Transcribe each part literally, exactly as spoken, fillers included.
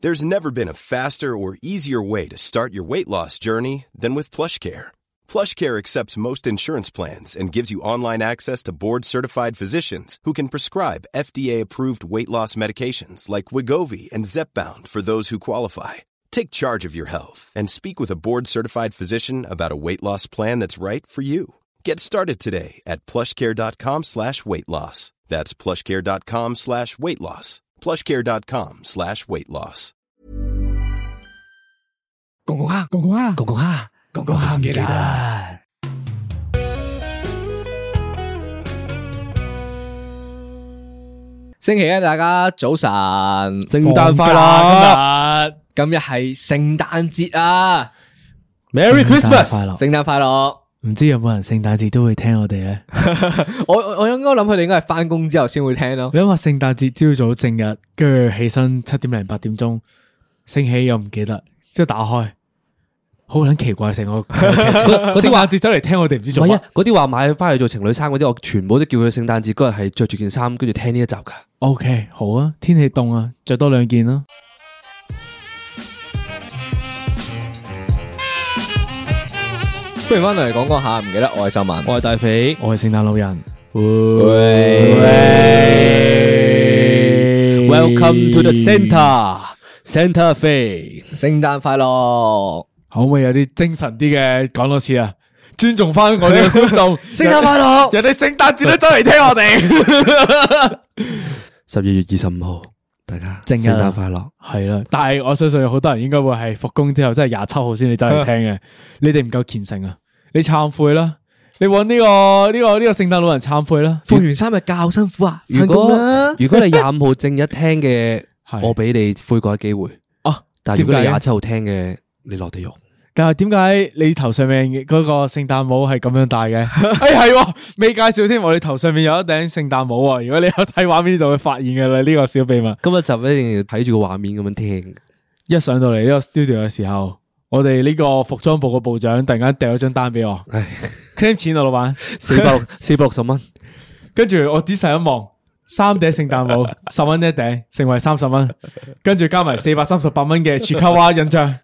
There's never been a faster or easier way to start your weight loss journey than with PlushCare. PlushCare accepts most insurance plans and gives you online access to board-certified physicians who can prescribe F D A-approved weight loss medications like Wegovy and Zepbound for those who qualify. Take charge of your health and speak with a board-certified physician about a weight loss plan that's right for you. Get started today at plushcare.com slash weight loss. That's plushcare.com slash weight loss. plushcare.com slash weight loss. 公公蝦，公公蝦，公公蝦，公公蝦唔記得。 星期一，大家早晨， 聖誕快樂！ 今日係聖誕節啊 Merry Christmas！ 聖誕快樂！ 唔知有冇人聖誕節都會聽我哋咧？ 我我應該諗佢哋應該係翻工之後先會聽咯。 你諗下聖誕節朝早正日，跟住起身七點零八點鐘，升起又唔記得，之後打開，好撚奇怪成個嗰啲話節走嚟聽我哋唔知做乜。 嗰啲話買翻去做情侶衫嗰啲，我全部都叫佢聖誕節嗰日係着住件衫，跟住聽呢一集噶。 OK， 好啊，天氣凍啊，着多兩件啦。 不如翻嚟講講下，唔記得我係秀文， 我係大肥， 我係聖誕老人。 Welcome to the Santa Santa Fe， 聖誕快樂！ 可唔可以有啲精神啲嘅講多次啊？尊重翻我哋嘅觀眾， 聖誕快樂！ 人哋聖誕節都走嚟聽我哋。 十二月二十五號，大家正日聖誕快樂。 係啦，但係我相信有好多人應該會係復工之後，即係廿七號先你走嚟聽嘅。你哋唔夠虔誠啊！你懺悔啦，你搵呢個呢個呢個聖誕老人懺悔啦。 放完三日假好辛苦啊！ 如果如果你廿五號正日聽嘅，我俾你悔改機會啊。 但係如果你廿七號聽嘅，你落地獄。 但係點解你頭上面嗰個聖誕帽係咁樣戴嘅？哎係，未介紹添，我哋頭上面有一頂聖誕帽啊！如果你有睇畫面就會發現嘅啦，呢個小秘密。 今日就一定要睇住個畫面咁樣聽。 一上到嚟呢個 studio 嘅時候，我哋呢個服裝部嘅部長突然間掉咗張單俾我，claim 錢啊，老闆， 四百四百六十蚊。 跟住我仔細一望，三頂聖誕帽，十蚊一頂，成為三十蚊，跟住加埋四百三十八蚊嘅切卡哇印章。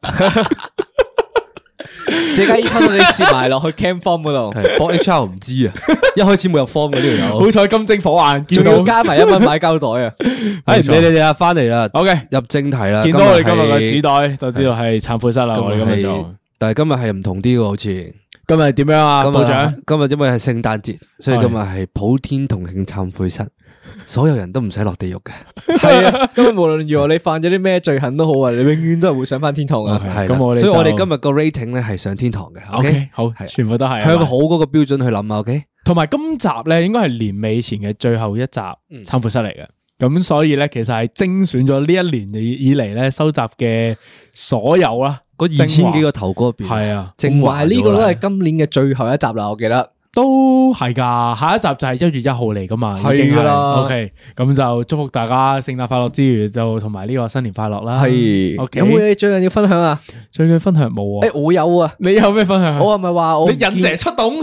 即刻依翻到你攝埋落去 cam form 嗰度， 幫 H R 唔知啊，一開始冇入 form 嘅呢條友， 好彩金睛火眼， 仲要加埋一蚊買膠袋啊！ 哎，唔理你哋啊，翻嚟啦 ，OK， 入正題啦。 見到我哋今日嘅紙袋就知道係懺悔室啦。我哋今日就， 但係今日係唔同啲嘅，好似今日點樣啊？部長， 今日因為係聖誕節，所以今日係普天同慶懺悔室。所有人都唔使落地獄嘅， 係啊！因為無論如何你犯咗啲咩罪行都好啊，你永遠都係會上翻天堂啊！ 係咁，我哋所以我哋今日個 rating 咧係上天堂嘅。 OK， 好，全部都係向好嗰個標準去諗啊。OK， 同埋今集咧應該係年尾前嘅最後一集懺悔室嚟嘅，咁所以咧其實係精選咗呢一年以以嚟咧收集嘅所有啦， 嗰二千幾個頭嗰邊係啊， 同埋呢個都係今年嘅最後一集啦，我記得。 都係噶，下一集就係一月一號嚟噶嘛， 係噶啦。 OK， 咁就祝福大家聖誕快樂之餘，就同埋呢個新年快樂啦。 係 ，OK。 有冇嘢最近要分享啊？ 最近分享冇啊？ 誒，我有啊。 你有咩分享？ 我係咪話我你引蛇出洞？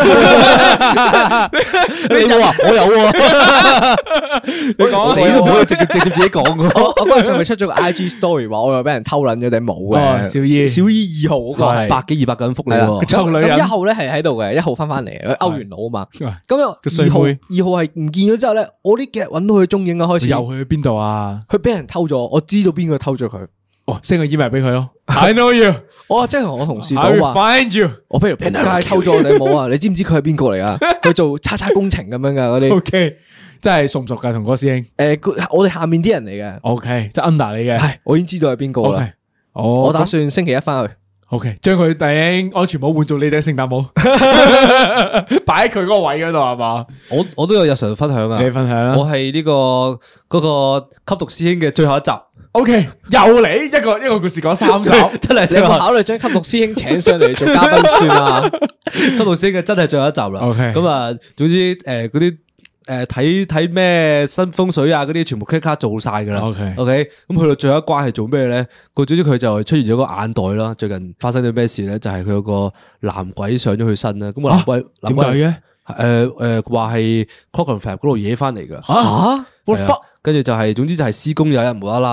你冇啊？我有啊。 你講死都唔可以直接直接自己講噶。 我我嗰日仲未出咗個 I G story 話我又俾人偷撚咗頂帽嘅。 小姨， 小姨二號嗰個係百幾二百個人覆你喎。 臭女人。一號咧係喺度嘅，一號翻翻嚟，勾完腦啊嘛。咁又二號，二號係唔見咗之後咧，我呢幾日揾到佢蹤影啊，開始又去邊度啊？ 佢俾人偷咗，我知道邊個偷咗佢。 哦，send個 email 俾佢咯。I know you， 我即係同我同事講話 find you， 我譬如仆街偷咗我頂帽啊！你知唔知佢係邊個嚟噶？佢做叉叉工程咁樣噶嗰啲。 OK， 真係熟唔熟噶同嗰個師兄？ 誒，我哋下面啲人嚟嘅。 OK， 即係 under 你嘅。 係，我已經知道係邊個啦。我打算星期一翻去。 OK， 將佢頂安全帽換做你頂聖誕帽，擺喺佢嗰個位嗰度係嘛？ 我我都有日常分享啊， 你分享啦。 我係呢個嗰個吸毒師兄嘅最後一集。 OK， 又嚟一個一個故事講三集， 真係你有冇考慮將吸毒師兄請上嚟做嘉賓算啊？ 吸毒師兄嘅真係最後一集啦。 OK， 咁啊，總之誒嗰啲。誒，睇睇咩新風水啊，嗰啲全部 click 卡做晒噶啦。 OK OK， 咁去到最後一關係做咩咧？個總之佢就出現咗個眼袋啦。最近發生咗咩事咧？就係佢有個男鬼上咗佢身啦。咁個男鬼點解嘅？ 誒誒，話係 Clockenflap 嗰度惹翻嚟噶。 吓，我 fuck， 跟住就係，總之就係施工有一日無啦啦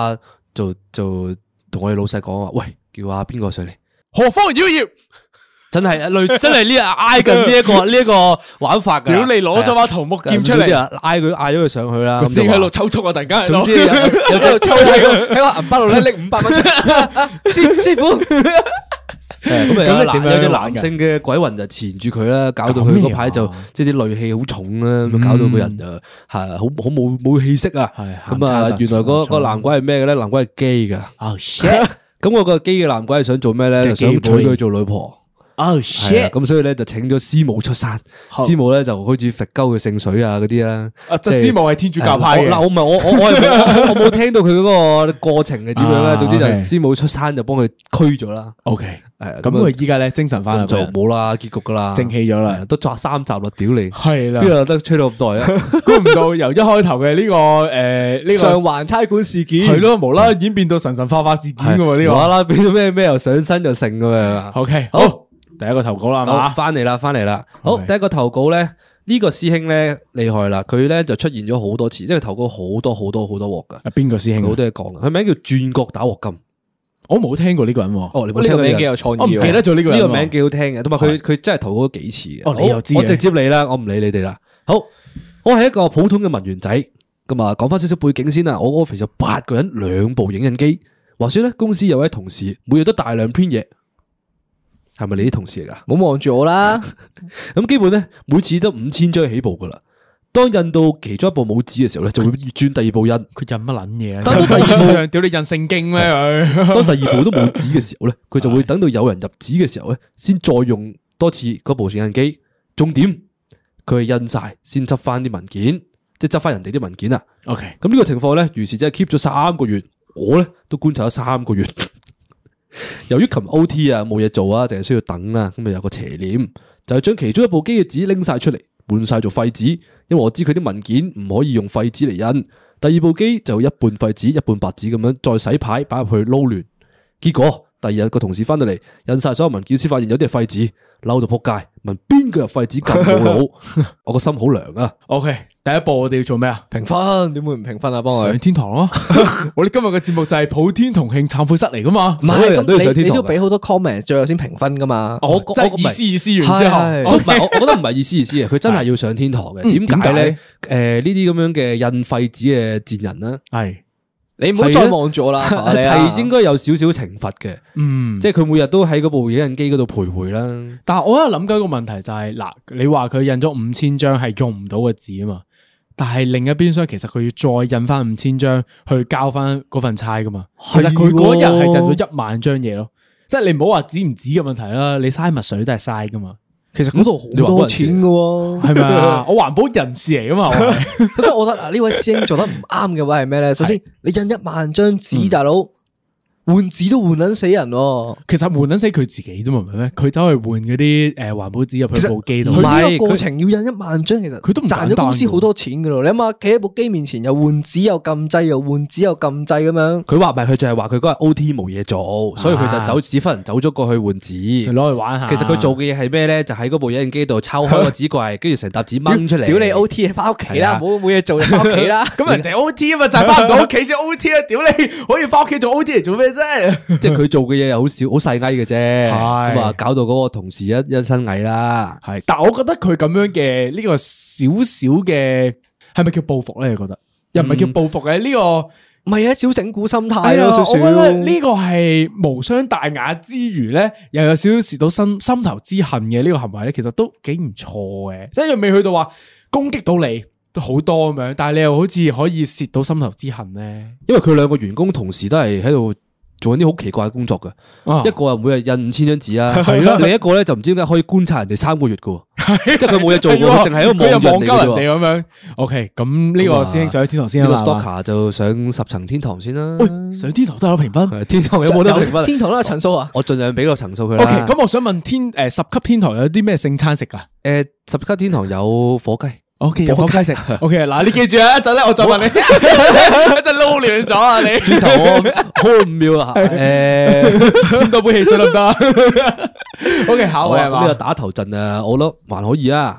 就就同我哋老細講話，喂，叫阿邊個上嚟？ 何方妖孽？ 真係類真係呢挨近呢一個呢一個玩法㗎。 屌你攞咗把桃木劍出嚟， 嗌佢嗌咗佢上去啦。 個師喺度抽搐啊！突然間， 總之有喺度抽喺個喺個銀包度咧拎五百蚊出嚟。師師傅，咁啊有男有啲男性嘅鬼魂就纏住佢啦，搞到佢嗰排就即係啲戾氣好重啦，咁搞到個人就係好好冇冇氣息啊。咁啊，原來嗰個男鬼係咩嘅咧？男鬼係基㗎。Oh shit！咁我個基嘅男鬼係想做咩咧？就想娶佢做女婆。 Oh shit！ 咁所以咧就請咗師母出山，師母咧就好似佛鳩嘅聖水啊嗰啲啦。 啊，即係師母係天主教派嘅。 嗱，我唔係我我我係我冇聽到佢嗰個過程係點樣咧。總之就師母出山就幫佢驅咗啦。 OK，係咁佢依家咧精神翻啦， 就冇啦，結局噶啦， 正氣咗啦， 都作三集啦，屌你， 係啦， 邊度得吹到咁耐啊？ 估唔到由一開頭嘅呢個誒呢個上環差館事件係咯，無啦啦演變到神神化化事件噶喎呢個， 無啦啦變咗咩咩又上身又成噶嘛。 OK，好。第一個投稿啦， 好，翻嚟啦，翻嚟啦。好，第一個投稿咧，呢個師兄咧厲害啦，佢咧就出現咗好多次，即係投稿好多好多好多鑊噶。 邊個師兄？ 好多嘢講，佢名叫轉角打鑊金。 我冇聽過呢個人。哦， 你冇聽過呢個名幾有創意？ 我唔記得咗呢個呢個名幾好聽嘅，同埋佢佢真係投稿咗幾次嘅。 哦，你又知？ 我直接嚟啦，我唔理你哋啦。好，我係一個普通嘅文員仔，咁啊，講翻少少背景先啦。我 office 有八個人，兩部影印機。話說咧，公司有位同事每日都大量編嘢。係咪你啲同事嚟噶？ 唔好望住我啦。 咁基本咧，每次都五千張起步噶啦。當印到其中一部冇紙嘅時候咧，就會轉第二部印。佢印乜撚嘢啊？ 當第二部屌你印聖經咩佢？ 當第二部都冇紙嘅時候咧，佢就會等到有人入紙嘅時候咧，先再用多次嗰部影印機。重點，佢係印晒先執翻啲文件，即係執翻人哋啲文件啊。 OK， 咁呢個情況咧，如是真係 keep 咗三個月。我咧都觀察咗三個月。由於琴 O T 啊冇嘢做啊，淨係需要等啦，咁咪有個邪念，就係將其中一部機嘅紙拎晒出嚟，換晒做廢紙，因為我知佢啲文件唔可以用廢紙嚟印。第二部機就一半廢紙一半白紙咁樣再洗牌擺入去撈亂，結果第二日個同事翻到嚟印晒所有文件，先發現有啲係廢紙，嬲到仆街，問邊個入廢紙咁冇腦，我個心好涼啊。 OK，第一步我哋要做咩啊？ 評分，點會唔評分啊？幫我上天堂咯！我哋今日嘅節目就係普天同慶懺悔室嚟噶嘛， 所有人都要上天堂，你都俾好多 comment，最後先評分噶嘛。 我即係意思意思完之後， 都唔係，我我覺得唔係意思意思嘅，佢真係要上天堂嘅。點解咧？誒，呢啲咁樣嘅印廢紙嘅賤人咧， 係。 你唔好再望住我啦， 係應該有少少懲罰嘅， 嗯， 即係佢每日都喺嗰部影印機嗰度徘徊啦。 但係我喺度諗緊個問題就係，嗱，你話佢印咗五千張係用唔到嘅紙啊嘛，但係另一邊廂其實佢要再印翻五千張去交翻嗰份差噶嘛，其實佢嗰日係印咗一萬張嘢咯，即係你唔好話紙唔紙嘅問題啦，你嘥墨水都係嘥噶嘛。其實嗰度好多錢噶，係咪啊？我環保人士嚟噶嘛， 所以我覺得呢位師兄做得唔啱嘅話係咩咧？首先，你印一萬張紙，大佬換紙都換撚死人。 其實換撚死佢自己啫嘛，唔係咩？佢走去換嗰啲誒環保紙入去部機度， 佢呢個過程要印一萬張，其實佢都賺咗公司好多錢噶咯。你諗下，企喺部機面前又換紙又撳掣，又換紙又撳掣咁樣。 佢話唔係，佢就係話佢嗰日 O T 冇嘢做，所以佢就走屎忽人走咗過去換紙， 攞去玩下。 其實佢做嘅嘢係咩咧？就喺嗰部影印機度抽開個紙櫃，跟住成沓紙掹出嚟。 屌你 O T 翻屋企啦，冇冇嘢做就翻屋企啦。 咁人哋 O T 啊嘛，就係翻唔到屋企先 O T 啊！屌你，可以翻屋企做 O T 嚟做咩啫？ 即係佢做嘅嘢又好少，好細蟻嘅啫。咁啊，搞到嗰個同事一一身蟻啦。 係，但係我覺得佢咁樣嘅呢個少少嘅，係咪叫報復咧？你覺得又唔係叫報復嘅呢個？ 唔係啊，少整蠱心態咯，少少。 我覺得呢個係無傷大雅之餘咧，又有少少蝕到心心頭之恨嘅呢個行為咧，其實都幾唔錯嘅。即係又未去到話攻擊到你都好多咁樣，但係你又好似可以蝕到心頭之恨咧。因為佢兩個員工同時都係喺度做緊啲好奇怪嘅工作嘅，啊、一個啊每日印五千張紙啊，係咯，另一個咧就唔知點解可以觀察人哋三個月嘅，即係佢冇嘢做，淨係喺度望住人哋咁樣。OK，咁呢個師兄上天堂先啦。呢個 stalker 就上十層天堂先啦。 喂，上天堂都有評分， 天堂有冇得評分？ 天堂都有層數啊！ 我盡量俾個層數佢啦。 OK，咁我想問天誒十級天堂有啲咩聖餐食噶？ 誒，十級天堂有火雞。 O K，有火雞食。O K，嗱，你記住啊，一陣咧，我再問你，一陣撈亂咗啊，你轉頭我好唔妙啊，誒， 添多杯汽水得唔得？O K，考我係嘛？ 呢個打頭陣啊，我覺得還可以啊。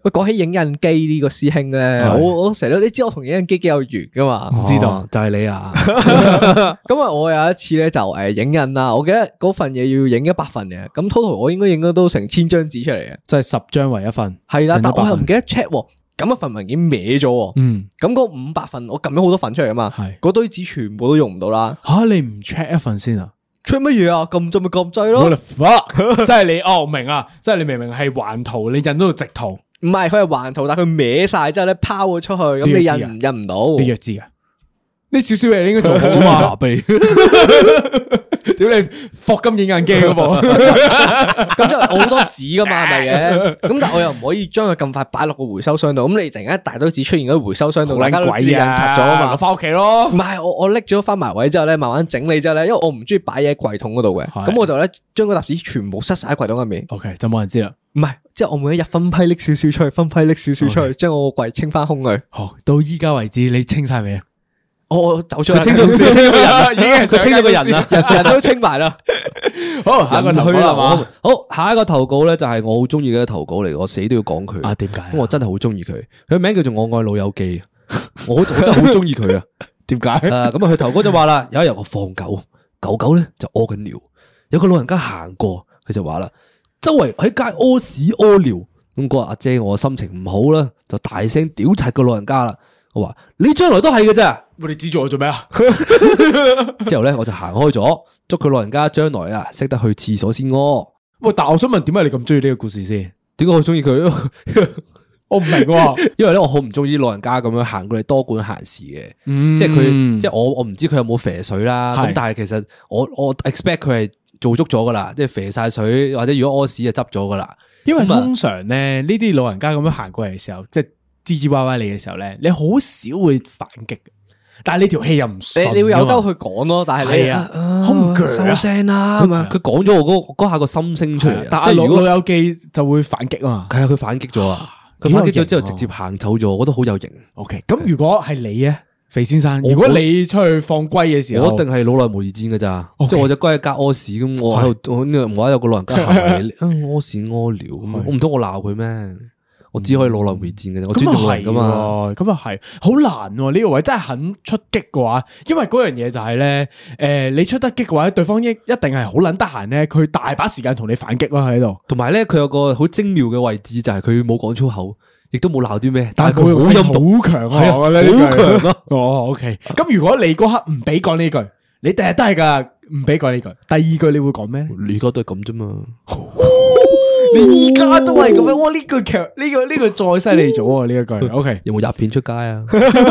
喂，講起影印機呢個師兄咧，我我成日都你知我同影印機幾有緣噶嘛？ 唔知道就係你啊！ 咁啊，我有一次咧就誒影印啦，我記得嗰份嘢要影一百份嘅，咁 total 我應該影咗都成千張紙出嚟嘅， 即係十張為一份。 係啦， 印咗百份但我又唔記得 check 喎，咁一份文件歪咗， 嗯， 咁嗰五百份我撳咗好多份出嚟啊嘛， 係嗰堆紙全部都用唔到啦。 吓，你唔 check 一份先啊？ check 乜嘢啊？撳掣咪撳掣咯。 What the fuck！ 即係你哦明啊，即係你明明係橫圖，你印到直圖， 唔係，佢係橫圖，但係佢歪晒之後咧拋咗出去，咁你印唔印唔到？ 你弱智啊？呢少少嘢你應該做小好啊！ 麻痹， 屌你霍金影印機嗰部， 咁就好多紙噶嘛，係咪嘅？咁但係我又唔可以將佢咁快擺落個回收箱度。咁你突然間一大堆紙出現喺回收箱度，大家都知印刷咗啊嘛。 我翻屋企咯。 唔係，我我拎咗翻埋位之後咧，慢慢整理之後咧，因為我唔中意擺嘢喺櫃桶嗰度嘅， 係咁我就咧將嗰沓紙全部塞晒喺櫃桶入面。 OK，就冇人知啦。 唔係，即係我每一日分批拎少少出去，分批拎少少出去，將我個櫃清翻空佢。 好，到依家為止，你清晒未啊？ 我走出去佢清咗佢清咗個人啦， 已經係佢清咗個人啦， 人人都清埋啦。 好，下一個投稿啦嘛。 好，下一個投稿咧就係我好中意嘅投稿嚟，我死都要講佢啊，點解？ 因為我真係好中意佢，佢名叫做我愛老友記，我我真係好中意佢啊！ 點解？ 誒，咁啊，佢投稿就話啦，有一日我放狗，狗狗咧就屙緊尿，有個老人家行過，佢就話啦，周圍喺街屙屎屙尿，咁嗰日阿姐我心情唔好啦，就大聲屌柒個老人家啦。我話你將來都係嘅咋？ 我哋指住我做咩啊？ 之後咧我就行開咗，祝佢老人家將來啊識得去廁所先屙。 喂，但我想問，點解你咁中意呢個故事先？ 點解我中意佢？ 我唔明喎。 因為咧我好唔中意老人家咁樣行過嚟多管閒事嘅， 嗯即係佢，即係我我唔知佢有冇肥水啦。咁係但係其實我我 expect 佢係做足咗噶啦，即係肥晒水或者如果屙屎就執咗噶啦。 因為咁啊通常咧呢啲老人家咁樣行過嚟嘅時候，即係吱吱歪歪你嘅時候咧，你好少會反擊嘅。但係你條氣又唔順， 你你會有鳩佢講咯，但係你係啊，好唔鋸啊收聲啦咁啊。 佢講咗我嗰嗰下個心聲出嚟啊， 但係老即係如果老友記就會反擊啊嘛。 係啊，佢反擊咗啊，佢幾有反擊咗之後型啊直接行走咗，我覺得好有型。 OK，咁如果係你啊，肥先生， 我如果你出去放龜嘅時候， 我一定係老來無二戰噶咋， OK 即係我隻龜喺隔屙屎咁，我喺度，我呢個無啦有個老人家行嚟，啊屙屎屙尿咁，我唔通我鬧佢咩？我只可以老來無戰嘅啫，我尊重人噶嘛。 咁啊係，好難喎呢個位真係肯出擊嘅話，因為嗰樣嘢就係咧，誒你出得擊嘅話，對方一一定係好撚得閒咧，佢大把時間同你反擊咯喺度。 同埋咧，佢有個好精妙嘅位置，就係佢冇講粗口，亦都冇鬧啲咩， 但係但係佢好佢好陰毒， 好強係啊啊！我覺得呢句好強啊！ 哦，OK。咁如果你嗰刻唔俾講呢句，你第日都係噶，唔俾講呢句。第二句你會講咩咧？ 你而家都係咁啫嘛。 你而家都係咁樣，哇！呢句劇呢個呢個再犀利咗啊！呢一句，OK 有冇入片出街啊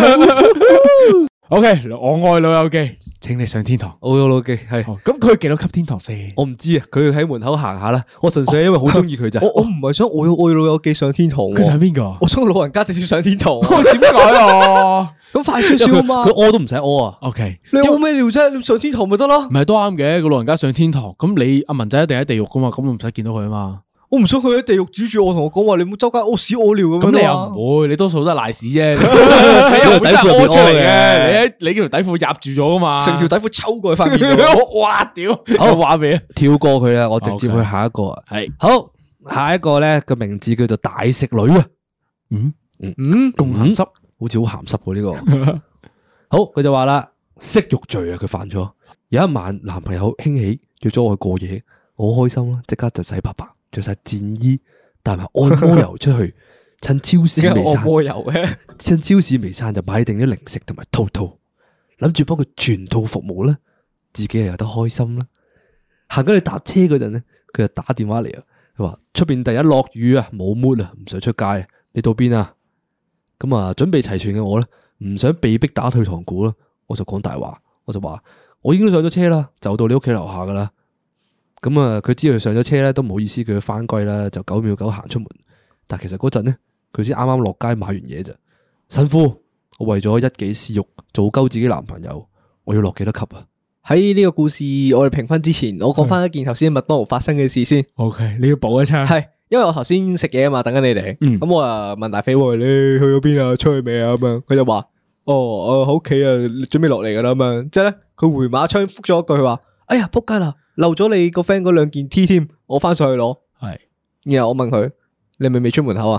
OK，我愛老友記，請你上天堂。 我有老記係， 哦咁佢幾多級天堂先？ 我唔知啊，佢喺門口行下啦。我純粹係因為好中意佢咋。 我我唔係想我要愛老友記上天堂喎， 佢上邊個？ 我想個老人家直接上天堂喎。 點解啊咁快少因為佢少啊嘛佢，屙都唔使屙啊。 ？OK， 你屙咩尿啫？你上天堂咪得咯唔。係都啱嘅，個老人家上天堂，咁你阿文仔一定喺地獄噶嘛，咁我唔使見到佢啊嘛。 我唔想佢喺地獄煮住我，同我講話你唔好周街屙屎屙尿咁樣。 咁你又唔會，你多數都係賴屎啫。你又唔會真係屙出嚟嘅，你喺你條底褲入住咗噶嘛？ 成條底褲抽過去塊面度。 哇屌！好話俾你， 跳過佢啦，我直接 OK 去下一個啊。 係好，下一個咧個名字叫做大食女啊。 嗯嗯嗯，咁鹹濕。 好似好鹹濕喎呢個。好，佢就話啦，色欲罪啊，佢犯咗。有一晚，男朋友興起約咗我去過夜，我好開心啦，即刻就洗白白，着晒戰衣，帶埋按摩油出去，趁超市未散， 按摩油嘅， 趁超市未散就買定咗零食同埋套套，諗住幫佢全套服務啦，自己又有得開心啦。行緊去搭車嗰陣咧，佢就打電話嚟啊，佢話出邊第一落雨啊，冇 mood 啊，唔想出街，你到邊啊？咁啊，準備齊全嘅我咧，唔想被逼打退堂鼓啦，我就講大話，我就話我已經上咗車啦，就到你屋企樓下噶啦。咁啊，佢知道佢上咗車咧，都唔好意思叫佢翻歸啦，就九秒九行出門。但其實嗰陣咧，佢先啱啱落街買完嘢咋。辛苦，我為咗一己私欲做鳩自己男朋友，我要落幾多級啊？ 喺呢個故事我哋評分之前，我講翻一件頭先麥當勞發生嘅事先。 OK，你要補一餐。 係，因為我頭先食嘢啊嘛，等緊你哋。 嗯咁我啊問大飛，喂，你去咗邊啊？出去未啊？咁樣，佢就話：哦，我喺屋企啊，準備落嚟噶啦。咁樣，之後咧，佢回馬槍覆咗一句，佢話：哎呀，仆街啦，漏咗你個 friend 嗰兩件 T 添，我翻上去攞。 係， 然後我問佢：你係咪未出門口啊？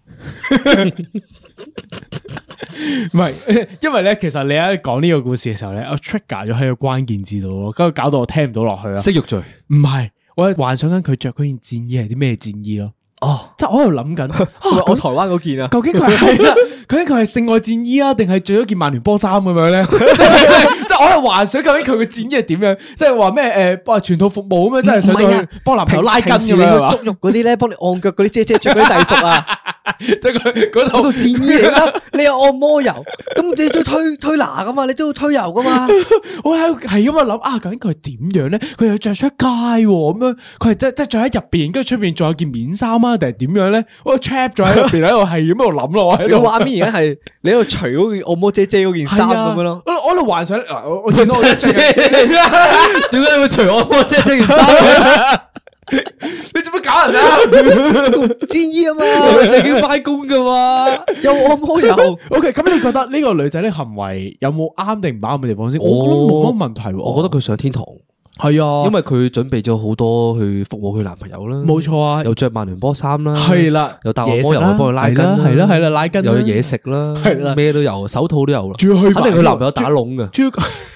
唔係，因為咧，其實你喺講呢個故事嘅時候咧，我 trigger 咗喺個關鍵字度咯，跟住搞到我聽唔到落去啦。 色欲罪唔係，我係幻想緊佢着嗰件戰衣係啲咩戰衣咯。 哦， 即係我喺度諗緊， 我台灣嗰件啊， 究竟佢係啦，究竟佢係性愛戰衣啊，定係着咗件曼聯波衫咁樣咧？即係即係我喺度幻想究竟佢嘅戰衣係點樣？即係話咩誒，幫全套服務咁樣，即係想去幫男朋友拉筋咁樣係嘛？ 足浴嗰啲咧，幫你按腳嗰啲姐姐着嗰啲制服啊， 即係佢嗰套嗰套戰衣嚟噶。你有按摩油，咁你都推推拿噶嘛，你都要推油噶嘛。 我喺係咁啊諗啊，究竟佢係點樣咧？佢又着出街咁樣，佢係即即係着喺入邊，跟住出邊仲有件棉衫啊，定係點樣咧？我 trap 咗喺入邊喺度，係咁喺度諗咯。我喺度你畫面而家係你喺度除嗰件按摩姐姐嗰件衫咁樣咯。 我我喺度幻想，我我見到我姐姐， 點解你會除按摩姐姐件衫？ 你做乜搞人啊？ 戰衣啊嘛， 正經翻工噶嘛， 有按摩油。 O K，咁你覺得呢個女仔呢行為有冇啱定唔啱嘅地方先？我覺得冇乜問題喎。 我覺得佢上天堂。 係啊， 因為佢準備咗好多去服務佢男朋友啦， 冇錯啊， 又着曼聯波衫啦， 係啦， 又搭按摩油去幫佢拉筋啦， 係啦係啦拉筋， 又有嘢食啦， 係啦， 咩都有，手套都有啦， 仲要去， 肯定佢男朋友打窿㗎， 主要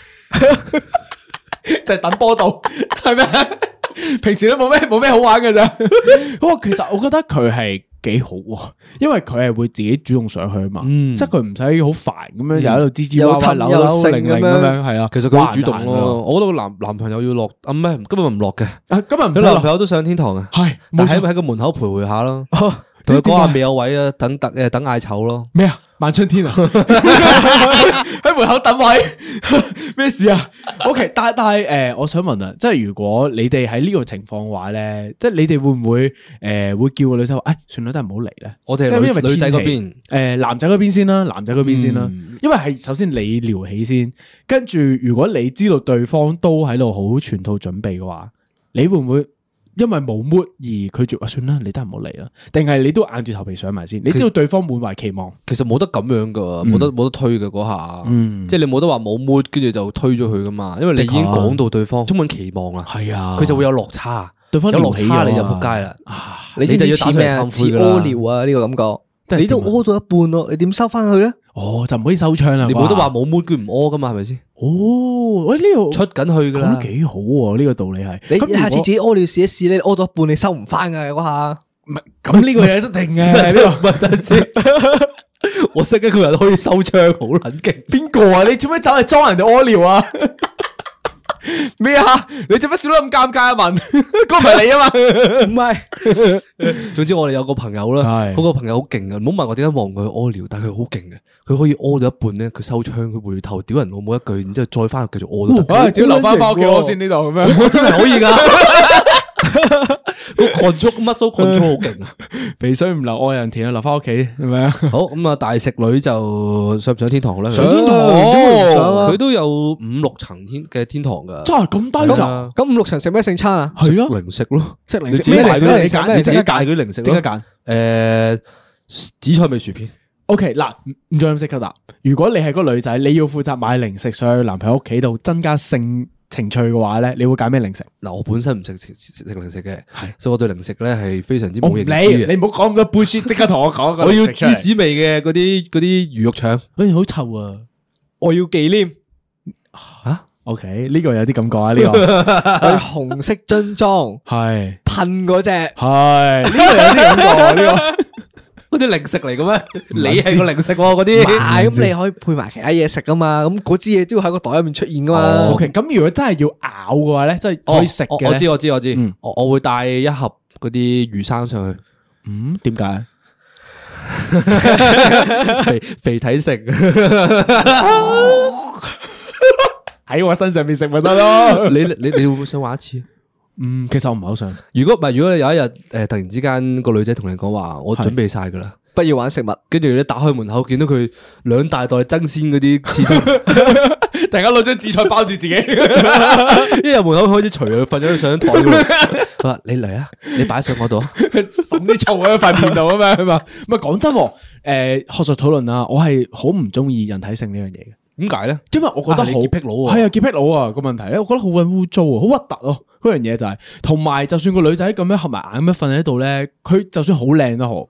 就係等波到，係咩？平時都冇咩冇咩好玩嘅咋。不過其實我覺得佢係幾好，因為佢係會自己主動上去啊嘛，即係佢唔使好煩咁樣又喺度吱吱哇哇扭扭擰擰咁樣，係啊。 其實佢好主動咯。我覺得個男男朋友要落啊咩，今日唔落嘅， 啊今日唔佢男朋友都上天堂啊， 係但喺喺個門口徘徊下咯，同佢講下未有位啊，等等誒等嗌丑咯。 咩啊？萬春天啊！喺門口等位，咩事啊 ？OK， 但但係誒，我想問啊，即係如果你哋喺呢個情況嘅話咧，即係你哋會唔會誒、呃、會叫個女仔話，誒、哎，算啦，都係唔好嚟咧。 我哋係女女仔嗰邊， 誒，男仔嗰邊先啦，男仔嗰邊先啦， 嗯、 因為係首先你撩起先，跟住如果你知道對方都喺度好全套準備嘅話，你會唔會？因為冇 mood 而拒絕啊，算啦，你都係唔好嚟啦。定係你都硬住頭皮上埋先？你知道對方滿懷期望， 其實冇得咁樣噶，冇得冇得推嘅嗰下，即係你冇得話冇 mood，跟住就推咗佢噶嘛。因為你已經講到對方充滿期望啦，係啊，佢就會有落差，對方有落差你就仆街啦。 你就要打咩啊？似屙尿啊呢個感覺，你都屙到一半咯，你點收翻去咧？哦，就唔可以收槍啦。 你冇得話冇 mood，佢唔屙噶嘛，係咪先？ 哦，喂，呢度出緊去噶啦， 講得幾好喎，呢個道理係。 你下次自己屙尿試一試咧，屙到一半你收唔翻噶嗰下。 唔係，咁呢個嘢都定嘅。呢個唔係等先， 我識嘅個人可以收槍，好撚勁。 邊個啊？你做咩走嚟裝人哋屙尿啊？咩啊？你做乜笑得咁尷尬啊？問，嗰個唔係你啊嘛？唔係。 總之我哋有個朋友啦，嗰個朋友好勁啊！唔好問我點解望佢屙尿，但係佢好勁嘅，佢可以屙到一半咧，佢收槍，佢回頭屌人老母一句，然之後再翻去繼續屙都得。 屌留翻翻屋企屙先呢度咁樣， 真係可以噶。個 control muscle control 好勁啊！ 肥水唔流愛人田啊，留翻屋企係咪啊？ 好咁啊，大食女就上唔上天堂咧？ 上天堂， 佢都有五六層天嘅天堂噶。 真係咁低咋？ 咁五六層食咩聖餐啊？ 係咯， 零食咯， 食零食。 咩嚟嘅？ 你揀，你自己揀嗰啲零食咯。 即刻揀。 誒，紫菜味薯片。 OK，嗱，唔再咁即刻答。如果你係個女仔，你要負責買零食上去男朋友屋企度增加性情趣嘅話咧，你會揀咩零食？ 嗱，我本身唔食食食零食嘅，係，所以我對零食咧係非常之冇認知嘅。你唔好講咁多 bullshit，即刻同我講。 我要芝士味嘅嗰啲嗰啲魚肉腸， 好似好臭啊！ 我要忌廉。 吓 ？OK，呢個有啲感覺啊，呢個係紅色樽裝， 係噴嗰隻， 係呢個有啲感覺啊，呢個。 嗰啲零食嚟嘅咩？你係個零食嗰啲， 係咁你可以配埋其他嘢食噶嘛？咁嗰支嘢都要喺個袋入面出現噶嘛 ？OK，咁如果真係要咬嘅話咧，即係可以食嘅。 我知我知我知，我我會帶一盒嗰啲魚生上去。 嗯，點解？ 肥肥體食喺我身上邊食咪得咯？ 你你你會唔會想玩一次？ 嗯，其實我唔係好想。 如果唔係，如果你有一日誒，突然之間個女仔同你講話，我準備晒噶啦， 不要玩食物。 跟住你打開門口，見到佢兩大袋爭鮮嗰啲刺身， 突然間攞張紫菜包住自己， 一入門口開始除佢，瞓咗喺上台度。佢話你嚟啊，你擺上我度， 滲啲醋喺塊面度啊嘛，係嘛？唔係講真，誒，學術討論啊，我係好唔中意人體性呢樣嘢嘅。點解咧？因為我覺得好潔癖佬啊，係啊，潔癖佬啊個問題咧，我覺得好鬼污糟啊，好核突咯。嗰樣嘢就係，同埋就算個女仔咁樣合埋眼咁樣瞓喺度咧，佢就算好靚都好，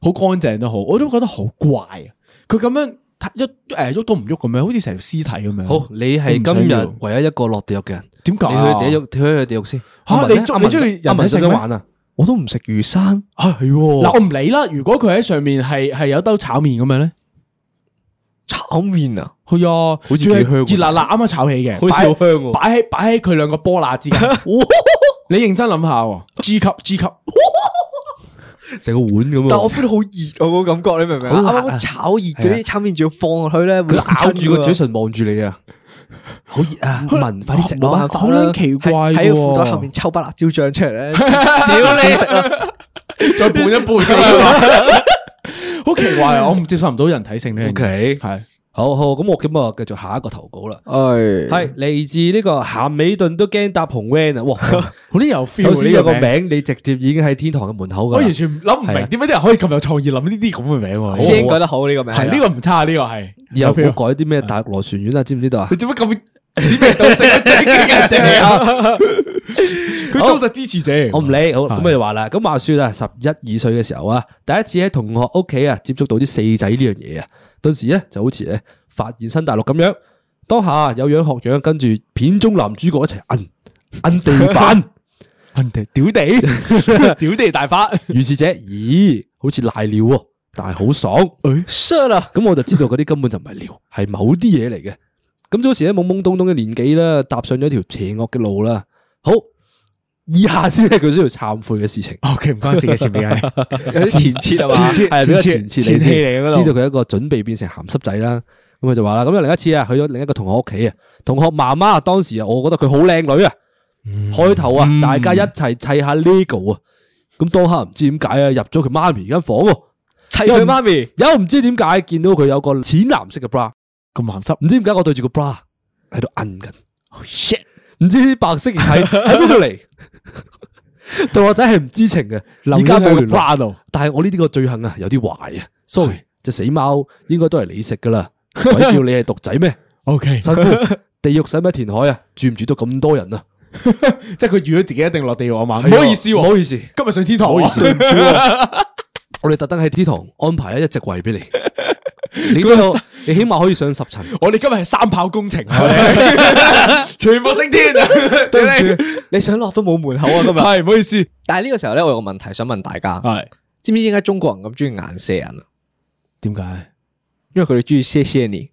好乾淨都好，我都覺得好怪啊！佢咁樣一誒喐都唔喐咁樣，好似成條屍體咁樣。 好，你係今日唯一一個落地獄嘅人。 點解？ 你去地獄，去去地獄先。 吓，你中你中意人體食咩？ 玩啊？ 我都唔食魚生啊，係嗱，我唔理啦。如果佢喺上面係係有兜炒麵咁樣咧， 炒麵啊， 係啊， 好似幾香， 熱辣辣啱啱炒起嘅， 好似好香喎。 擺喺擺喺佢兩個波罅之間。你認真諗下 ，G 級 G 級， 成個碗咁。 但我 feel 到好熱，我個感覺你明唔明啊？啱啱炒熱嗰啲炒麵仲要放落去咧，會咬住個嘴唇望住你啊！好熱啊！聞，快啲食， 冇辦法好撚奇怪喎， 喺個褲袋後面抽把辣椒醬出嚟咧，少你食啦， 再拌一拌，好奇怪啊！我唔接受唔到人體性呢樣嘢。 OK， 係好好咁，我咁啊，繼續下一個投稿啦。 係係嚟自呢個咸美頓都驚搭紅 van 啊！哇， 好啲有 feel。 首先有個名，你直接已經喺天堂嘅門口噶。 我完全諗唔明點解啲人可以咁有創意諗呢啲咁嘅名。 先改得好呢個名， 係呢個唔差，呢個係以後唔好改啲咩大螺旋丸啊？知唔知道啊？ 你做乜咁指名道姓啊？整驚人哋啊！佢忠實支持者， 我唔理。好咁佢就話啦。咁話說啊，十一二歲嘅時候啊，第一次喺同學屋企啊接觸到啲四仔呢樣嘢啊，頓時咧就好似咧發現新大陸咁樣。當下有樣學樣，跟住片中男主角一齊摁摁地板， 摁地屌地屌地大法。 如是者，咦，好似瀨尿喎，但係好爽。誒 ，shut 啦。 咁我就知道嗰啲根本就唔係尿，係某啲嘢嚟嘅。咁嗰時咧懵懵懂懂嘅年紀啦，踏上咗條邪惡嘅路啦。好，以下先係佢需要懺悔嘅事情。 OK， 唔關事嘅，前面係有啲前設啊嘛， 前設係比較前設前戲嚟嘅， 知道佢一個準備變成鹹濕仔啦。咁佢就話啦，咁有另一次啊，去咗另一個同學屋企啊，同學媽媽當時啊，我覺得佢好靚女啊。開頭啊，大家一齊砌下 Lego 啊，咁當刻唔知點解啊，入咗佢媽咪間房， 砌佢媽咪， 又唔知點解見到佢有個淺藍色嘅 bra。 咁鹹濕， 唔知點解我對住個 bra 喺度摁緊，唔、 oh, shit. 知啲白色液體喺邊度嚟？同學仔係唔知情嘅， 而家冇聯絡度。 但係我呢啲個罪行啊，有啲壞啊。sorry，隻死貓應該都係你食噶啦，鬼叫你係獨仔咩 ？OK， 辛苦。地獄使唔使填海啊？住唔住到咁多人啊？ 即係佢預咗自己一定落地獄啊嘛？唔唔好意思， 唔好意思， 今日上天堂， 唔好意思。我哋特登喺天堂安排一隻位俾你。你都有，你起碼可以上十層。 我哋今日係三跑工程，全部升天啊！ 對住你想落都冇門口啊！今日係唔好意思， 但係呢個時候咧，我有個問題想問大家， 係知唔知點解中國人咁中意顏射人啊？ 點解？ 因為佢哋中意謝謝你。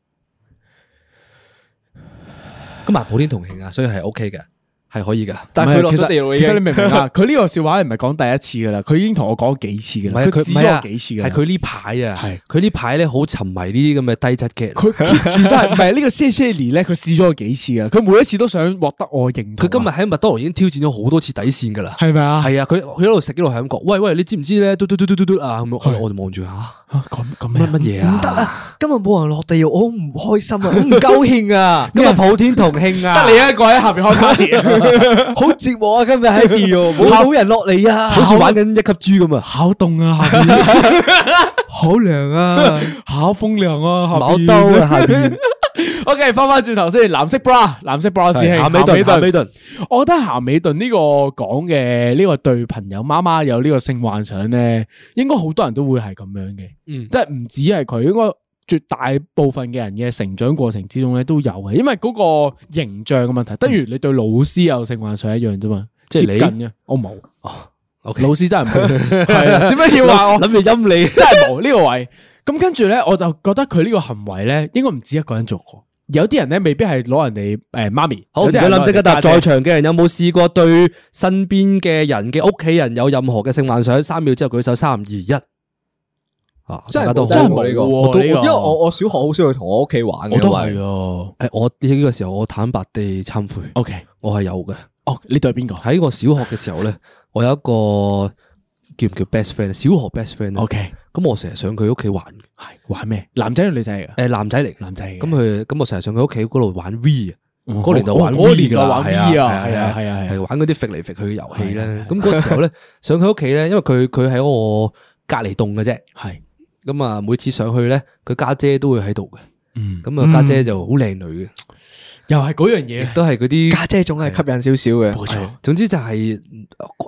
咁埋普天同慶啊，所以係 OK 嘅。係可以噶， 但係佢落咗地獄， 其實你明唔明啊？佢呢個笑話唔係講第一次噶啦，佢已經同我講咗幾次噶啦，佢試咗我幾次噶。 係佢呢排啊， 係佢呢排咧好沉迷呢啲咁嘅低質嘅。 佢 keep 住都係唔係呢個 Sherry 咧？佢試咗我幾次噶，佢每一次都想獲得我認同。 佢今日喺麥當勞已經挑戰咗好多次底線噶啦， 係咪啊？ 係啊，佢佢一路食一路係咁講，喂喂，你知唔知咧？嘟嘟嘟嘟嘟嘟啊！咁我我哋望住吓， 咁咁乜乜嘢啊？ 唔得啊！今日冇人落地獄，我好唔開心啊，好唔高興啊！ 今日普天同慶啊！ 得你一個喺下邊開 party 啊！ 好折磨啊！今日喺地獄，冇好人落嚟啊！ 好似玩緊一級豬咁啊！ 好凍啊！下邊好涼啊！ 好風涼啊！下毛邊兜啊！下邊 OK，翻翻轉頭先，藍色 bra，藍色 bra 師兄， 咸美頓，咸美頓。 我覺得咸美頓呢個講嘅呢個對朋友媽媽有呢個性幻想咧，應該好多人都會係咁樣嘅， 嗯， 即係唔止係佢，應該絕大部分嘅人嘅成長過程之中咧都有嘅，因為嗰個形象嘅問題，等於你對老師有性幻想一樣啫嘛， 即係你接近嘅，我冇， 哦，OK， 老師真係冇，係啊，點解要話我諗住陰你？ 真係冇呢個位，咁跟住咧，我就覺得佢呢個行為咧，應該唔止一個人做過。有啲人咧未必係攞人哋誒媽咪， 好，唔使諗，即刻答。在場嘅人有冇試過對身邊嘅人嘅屋企人有任何嘅性幻想？三秒之後舉手，三二一。啊， 真係都真係冇呢個， 我都因為我我小學好少去同我屋企玩嘅， 我都係啊。 誒，我呢個時候我坦白地懺悔。 OK， 我係有嘅。 哦，你對邊個？ 喺我小學嘅時候咧，我有一個叫唔叫 best friend？小學 best friend。 OK。 咁我成日上佢屋企玩， 係玩咩？男仔定女仔嚟噶？ 誒，男仔嚟， 男仔嚟。 咁佢咁我成日上佢屋企嗰度玩 V 啊， 嗰嗰年就玩 V 噶啦，係啊，係啊，係啊， 係啊， 係玩嗰啲揈嚟揈去嘅遊戲咧。咁嗰時候咧，上佢屋企咧，因為佢佢喺我隔籬棟嘅啫，係咁啊。每次上去咧，佢家姐都會喺度嘅，嗯，咁啊家姐就好靚女嘅， 又係嗰樣嘢， 都係嗰啲家姐總係吸引少少嘅， 冇錯。 總之就係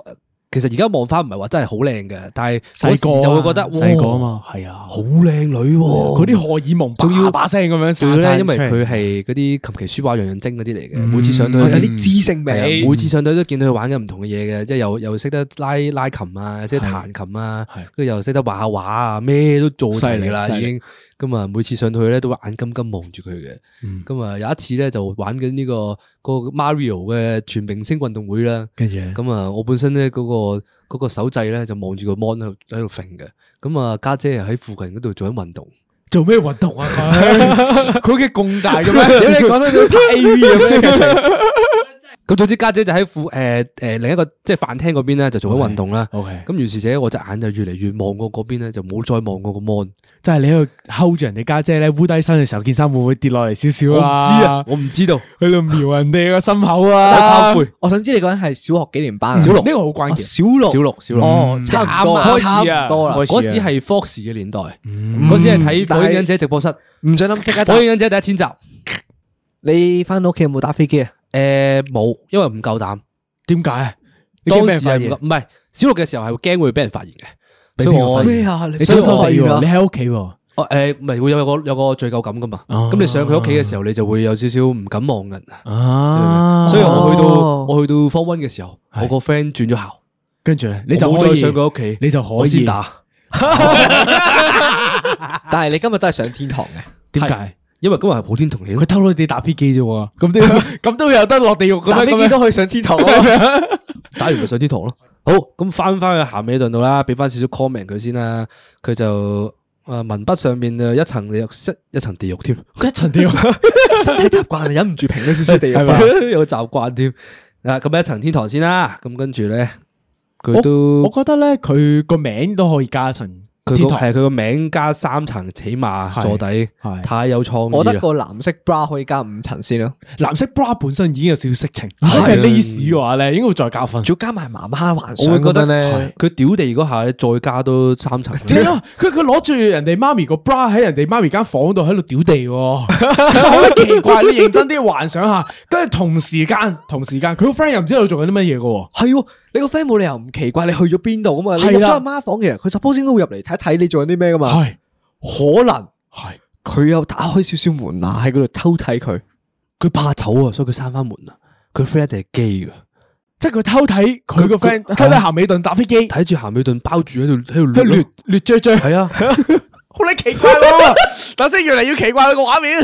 其實而家望翻唔係話真係好靚嘅，但係嗰細個時就會覺得細個啊哇嘛，係啊， 好靚女喎， 嗰啲荷爾蒙仲要把聲咁樣仲要咧，因為散晒出嚟佢係嗰啲琴棋書畫樣樣精嗰啲嚟嘅，每次上到去有啲知性係啊美， 每次上到去都見到佢玩緊唔同嘅嘢嘅，即係又又識得拉拉琴啊，又識得彈琴啊，跟住又識得畫下畫啊，咩都做齊噶啦， 犀利已經咁啊！每次上到去咧都眼金金望住佢嘅， 嗯咁啊有一次咧就玩緊呢個個 Mario 嘅全明星運動會啦， 跟住咧咁啊我本身咧嗰個嗰個手掣咧就望住個 mon 喺度喺度揈嘅，咁啊家姐喺附近嗰度做緊運動。 做咩運動啊佢？佢嘅咁大嘅咩？ 你講到你拍 A V 咁樣嘅劇情， 咁總之家姐就喺附誒誒另一個即係飯廳嗰邊咧就做緊運動啦。 OK， 咁於是者我隻眼就越嚟越望過嗰邊咧，就冇再望過個 mon。 即係你喺度 hold 住人哋家姐咧，烏低身嘅時候，件衫會唔會跌落嚟少少我唔啊？ 知啊，我唔知道。 喺度瞄人哋個心口我啊！ 慚愧。 我想知你嗰陣係小學幾年班啊？ 小六呢個好關鍵。 小六， 小六小六哦，差唔多啦， 啱啱開差始啊唔多啦。 開始嗰時係 Fox 嘅年代，嗰時係睇《火影忍者》直播室，《 唔准諗，即刻答火影忍者》第一千集。 你翻到屋企有冇打飛機啊？ 誒冇，因為唔夠膽。 點解啊？你當驚咩發現時係唔夠唔係小六嘅時候係驚會俾人發現嘅， 俾所以我邊個發現咩啊？你你偷偷偷偷地喎， 地㗎你喺屋企喎。 哦誒唔係會有個有個罪疚感噶嘛。 哦咁你上佢屋企嘅時候，你就會有少少唔敢望人啊。 啊， 所以我去到哦我去到 form one 嘅時候，我個 friend 轉咗校， 跟住咧，你就可以我冇再上佢屋企， 你就可以我先打。 但係你今日都係上天堂嘅， 點解？ 因為今日係普天同慶咯佢，偷偷地打飛機啫喎，咁都咁都有得落地獄咁打飛樣咁樣機都可以上天堂啊！ 打完咪上天堂咯。好，咁翻翻去咸美頓度啦，俾翻少少 comment 佢先啦。佢就誒文筆上面誒一層地獄，一層地獄添， 一層跳。 身體習慣忍唔住平咗少少地係獄咪有個習慣添？啊，咁一層天堂先啦。咁跟住咧，佢都我覺得咧，佢個名都可以加一層佢天堂。 個係佢個名加三層，起碼係坐底係太有創意啦。 我覺得個藍色 bra 可以加五層先咯， 藍色 bra 本身已經有少少色情，如係啊果係 lace 嘅話咧，應該會再加分。 仲要加埋媽媽幻我想咁會覺得樣咧。 佢屌地嗰下咧，再加多三層。 係啊，佢佢攞住人哋媽咪個 bra 喺人哋媽咪間房度喺度屌地喎，其實好鬼奇怪。你認真啲幻想下，跟住同時間同時間，佢個 friend 又唔知喺度做緊啲乜嘢嘅喎。 係喎，你個 friend 冇理由唔奇怪你去咗邊度噶嘛？你係啦入咗阿媽房嘅，佢 suppose 應該會入嚟睇睇你做緊啲咩噶嘛？ 係可能係佢有打開少少門啊，喺嗰度偷睇佢。 佢怕醜啊，所以佢閂翻門啊。佢 friend 一定係基噶， 即係佢偷睇佢個 friend 偷睇咸美頓打飛機， 睇住咸美頓包住喺度喺度喺度掠掠掠追追， 係啊， 好鬼奇怪喎！等先越嚟越奇怪啦個畫面。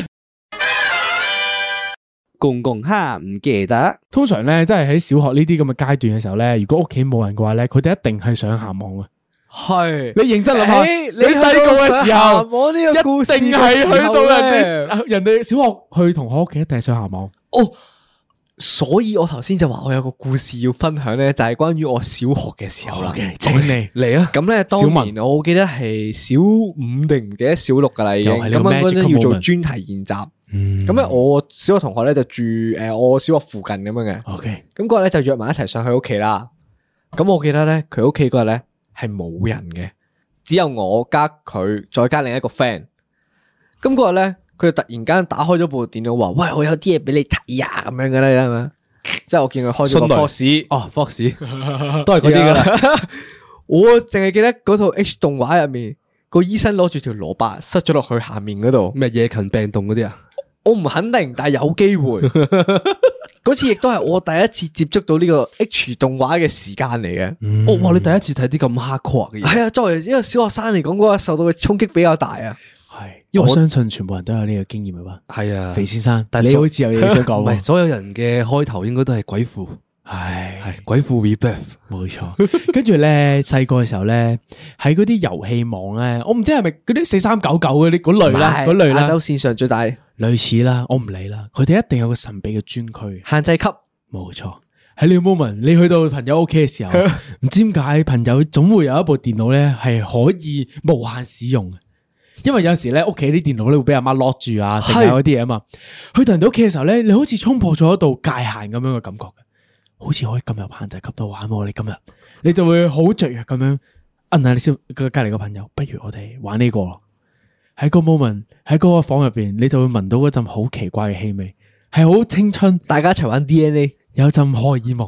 公公哈唔記得。 通常咧，即係喺小學呢啲咁嘅階段嘅時候咧，如果屋企冇人嘅話咧，佢哋一定係上鹹網啊！ 係你認真諗下， 誒你細個嘅時候， 我呢個故事一定係去到人嘅哋人哋小學去同學屋企，一定係上鹹網。 哦，所以我頭先就話我有個故事要分享咧，就係關於我小學嘅時候啦。 請你嚟啊！ 咁咧，當小文年我記得係小五定唔記得小六噶啦，已經又係呢個咁樣嗰 magical 陣要做 moment 專題研習。 咁咁咧，我小學同學咧就住誒我小學附近咁樣嘅。 OK， 咁嗰日咧就約埋一齊上去屋企啦。咁我記得咧，佢屋企嗰日咧係冇人嘅，只有我加佢，再加另一個 friend。咁嗰日咧，佢就突然間打開咗部電腦，話：喂，我有啲嘢俾你睇啊，咁樣嘅咧，係咪？即係我見佢開咗個迅雷 Fox， 哦，Fox 都係嗰啲噶啦。 我淨係記得嗰套 H 動畫入面，個醫生攞住條蘿蔔塞咗落去下面嗰度。 咩夜勤病棟嗰啲啊？ 我唔肯定，但係有機會。嗰次亦都係我第一次接觸到呢個 H 動畫嘅時間嚟嘅。 哦，哇！你第一次睇啲咁 hardcore 嘅嘢， 係啊，作為一個小學生嚟講，嗰個受到嘅衝擊比較大啊。 係，因為我相信全部人都有呢個經驗嘅嘛。 係啊。 肥先生， 但係所你好似有嘢想講唔係喎。 所有人嘅開頭應該都係鬼父， 係係鬼父 rebirth。 冇錯，跟住咧細個嘅時候咧，喺嗰啲遊戲網咧，我唔知係咪嗰啲四三九九嗰啲嗰類啦，嗰類啦亞洲，線上最大類似啦，我唔理啦，佢哋一定有個神秘嘅專區， 限制級。 冇錯。喺呢個 moment，你去到朋友屋企嘅時候，唔知點解朋友總會有一部電腦咧係可以無限使用嘅，因為有陣時咧屋企啲電腦咧會俾阿媽 lock 住啊，成日嗰啲嘢啊嘛。去到人哋屋企嘅時候咧，你好似衝破咗一道界限咁樣嘅感覺嘅。好似可以咁入限制級度玩喎，你今日你就會好雀躍咁樣摁下你小個隔籬個朋友，不如我哋玩呢個咯。喺個 moment 喺嗰個房入邊，你就會聞到嗰陣好奇怪嘅氣味，係好青春， 大家一齊玩 D N A， 有陣荷爾蒙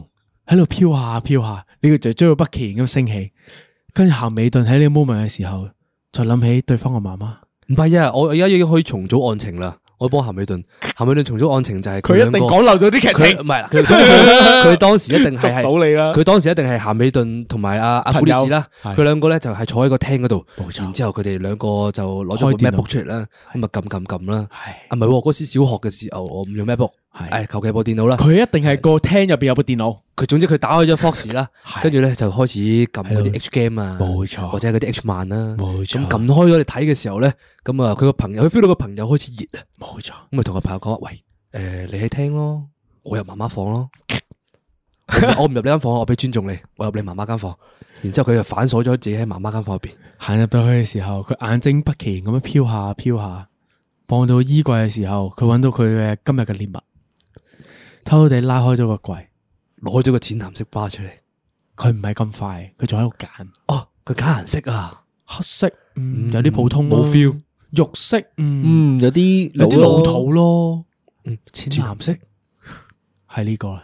喺度飄下飄下，你個就將佢不期然咁升起，跟住咸美頓喺呢個 moment 嘅時候，就諗起對方個媽媽。 唔係啊，我而家已經可以重組案情啦。我幫咸美頓，咸美頓重組案情就係佢一定講漏咗啲劇情， 唔係啦，佢佢當時一定係係到你啦。 佢當時一定係咸美頓同埋阿阿古烈治啦，佢兩個咧就係坐喺個廳嗰度，然之後佢哋兩個就攞咗部 MacBook 出嚟啦，咁啊撳撳撳啦，啊唔係嗰時小學嘅時候我唔用 MacBook， 誒求其部電腦啦。 佢一定係個廳入邊有部電腦， 佢總之佢打開咗 Fox 啦，跟住咧就開始撳嗰啲 H game 啊， 冇錯， 或者係嗰啲 H 漫啦， 冇錯。 咁撳開咗你睇嘅時候咧，咁啊佢個朋友佢 feel 到個朋友開始熱啊， 冇錯， 咁咪同個朋友講：喂，誒你喺廳咯，我入媽媽房咯，我唔入你間房，我俾尊重你，我入你媽媽間房。然之後佢就反鎖咗自己喺媽媽間房入邊。 行入到去嘅時候，佢眼睛不期然咁樣飄下飄下，望到衣櫃嘅時候，佢揾到佢嘅今日嘅獵物，偷偷地拉開咗個櫃， 攞咗個淺藍色包出嚟。 佢唔係咁快，佢仲喺度揀。 哦，佢揀顏色啊， 黑色，嗯，有啲普通， 冇 feel。 肉色，嗯， 嗯，有啲有啲老土咯。 嗯，淺藍色係呢個啦。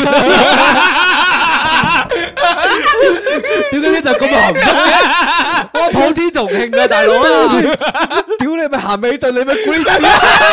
點解呢就咁含蓄嘅？我普天同慶啊，大佬啊！ 屌你咪咸美頓，你咪古烈治。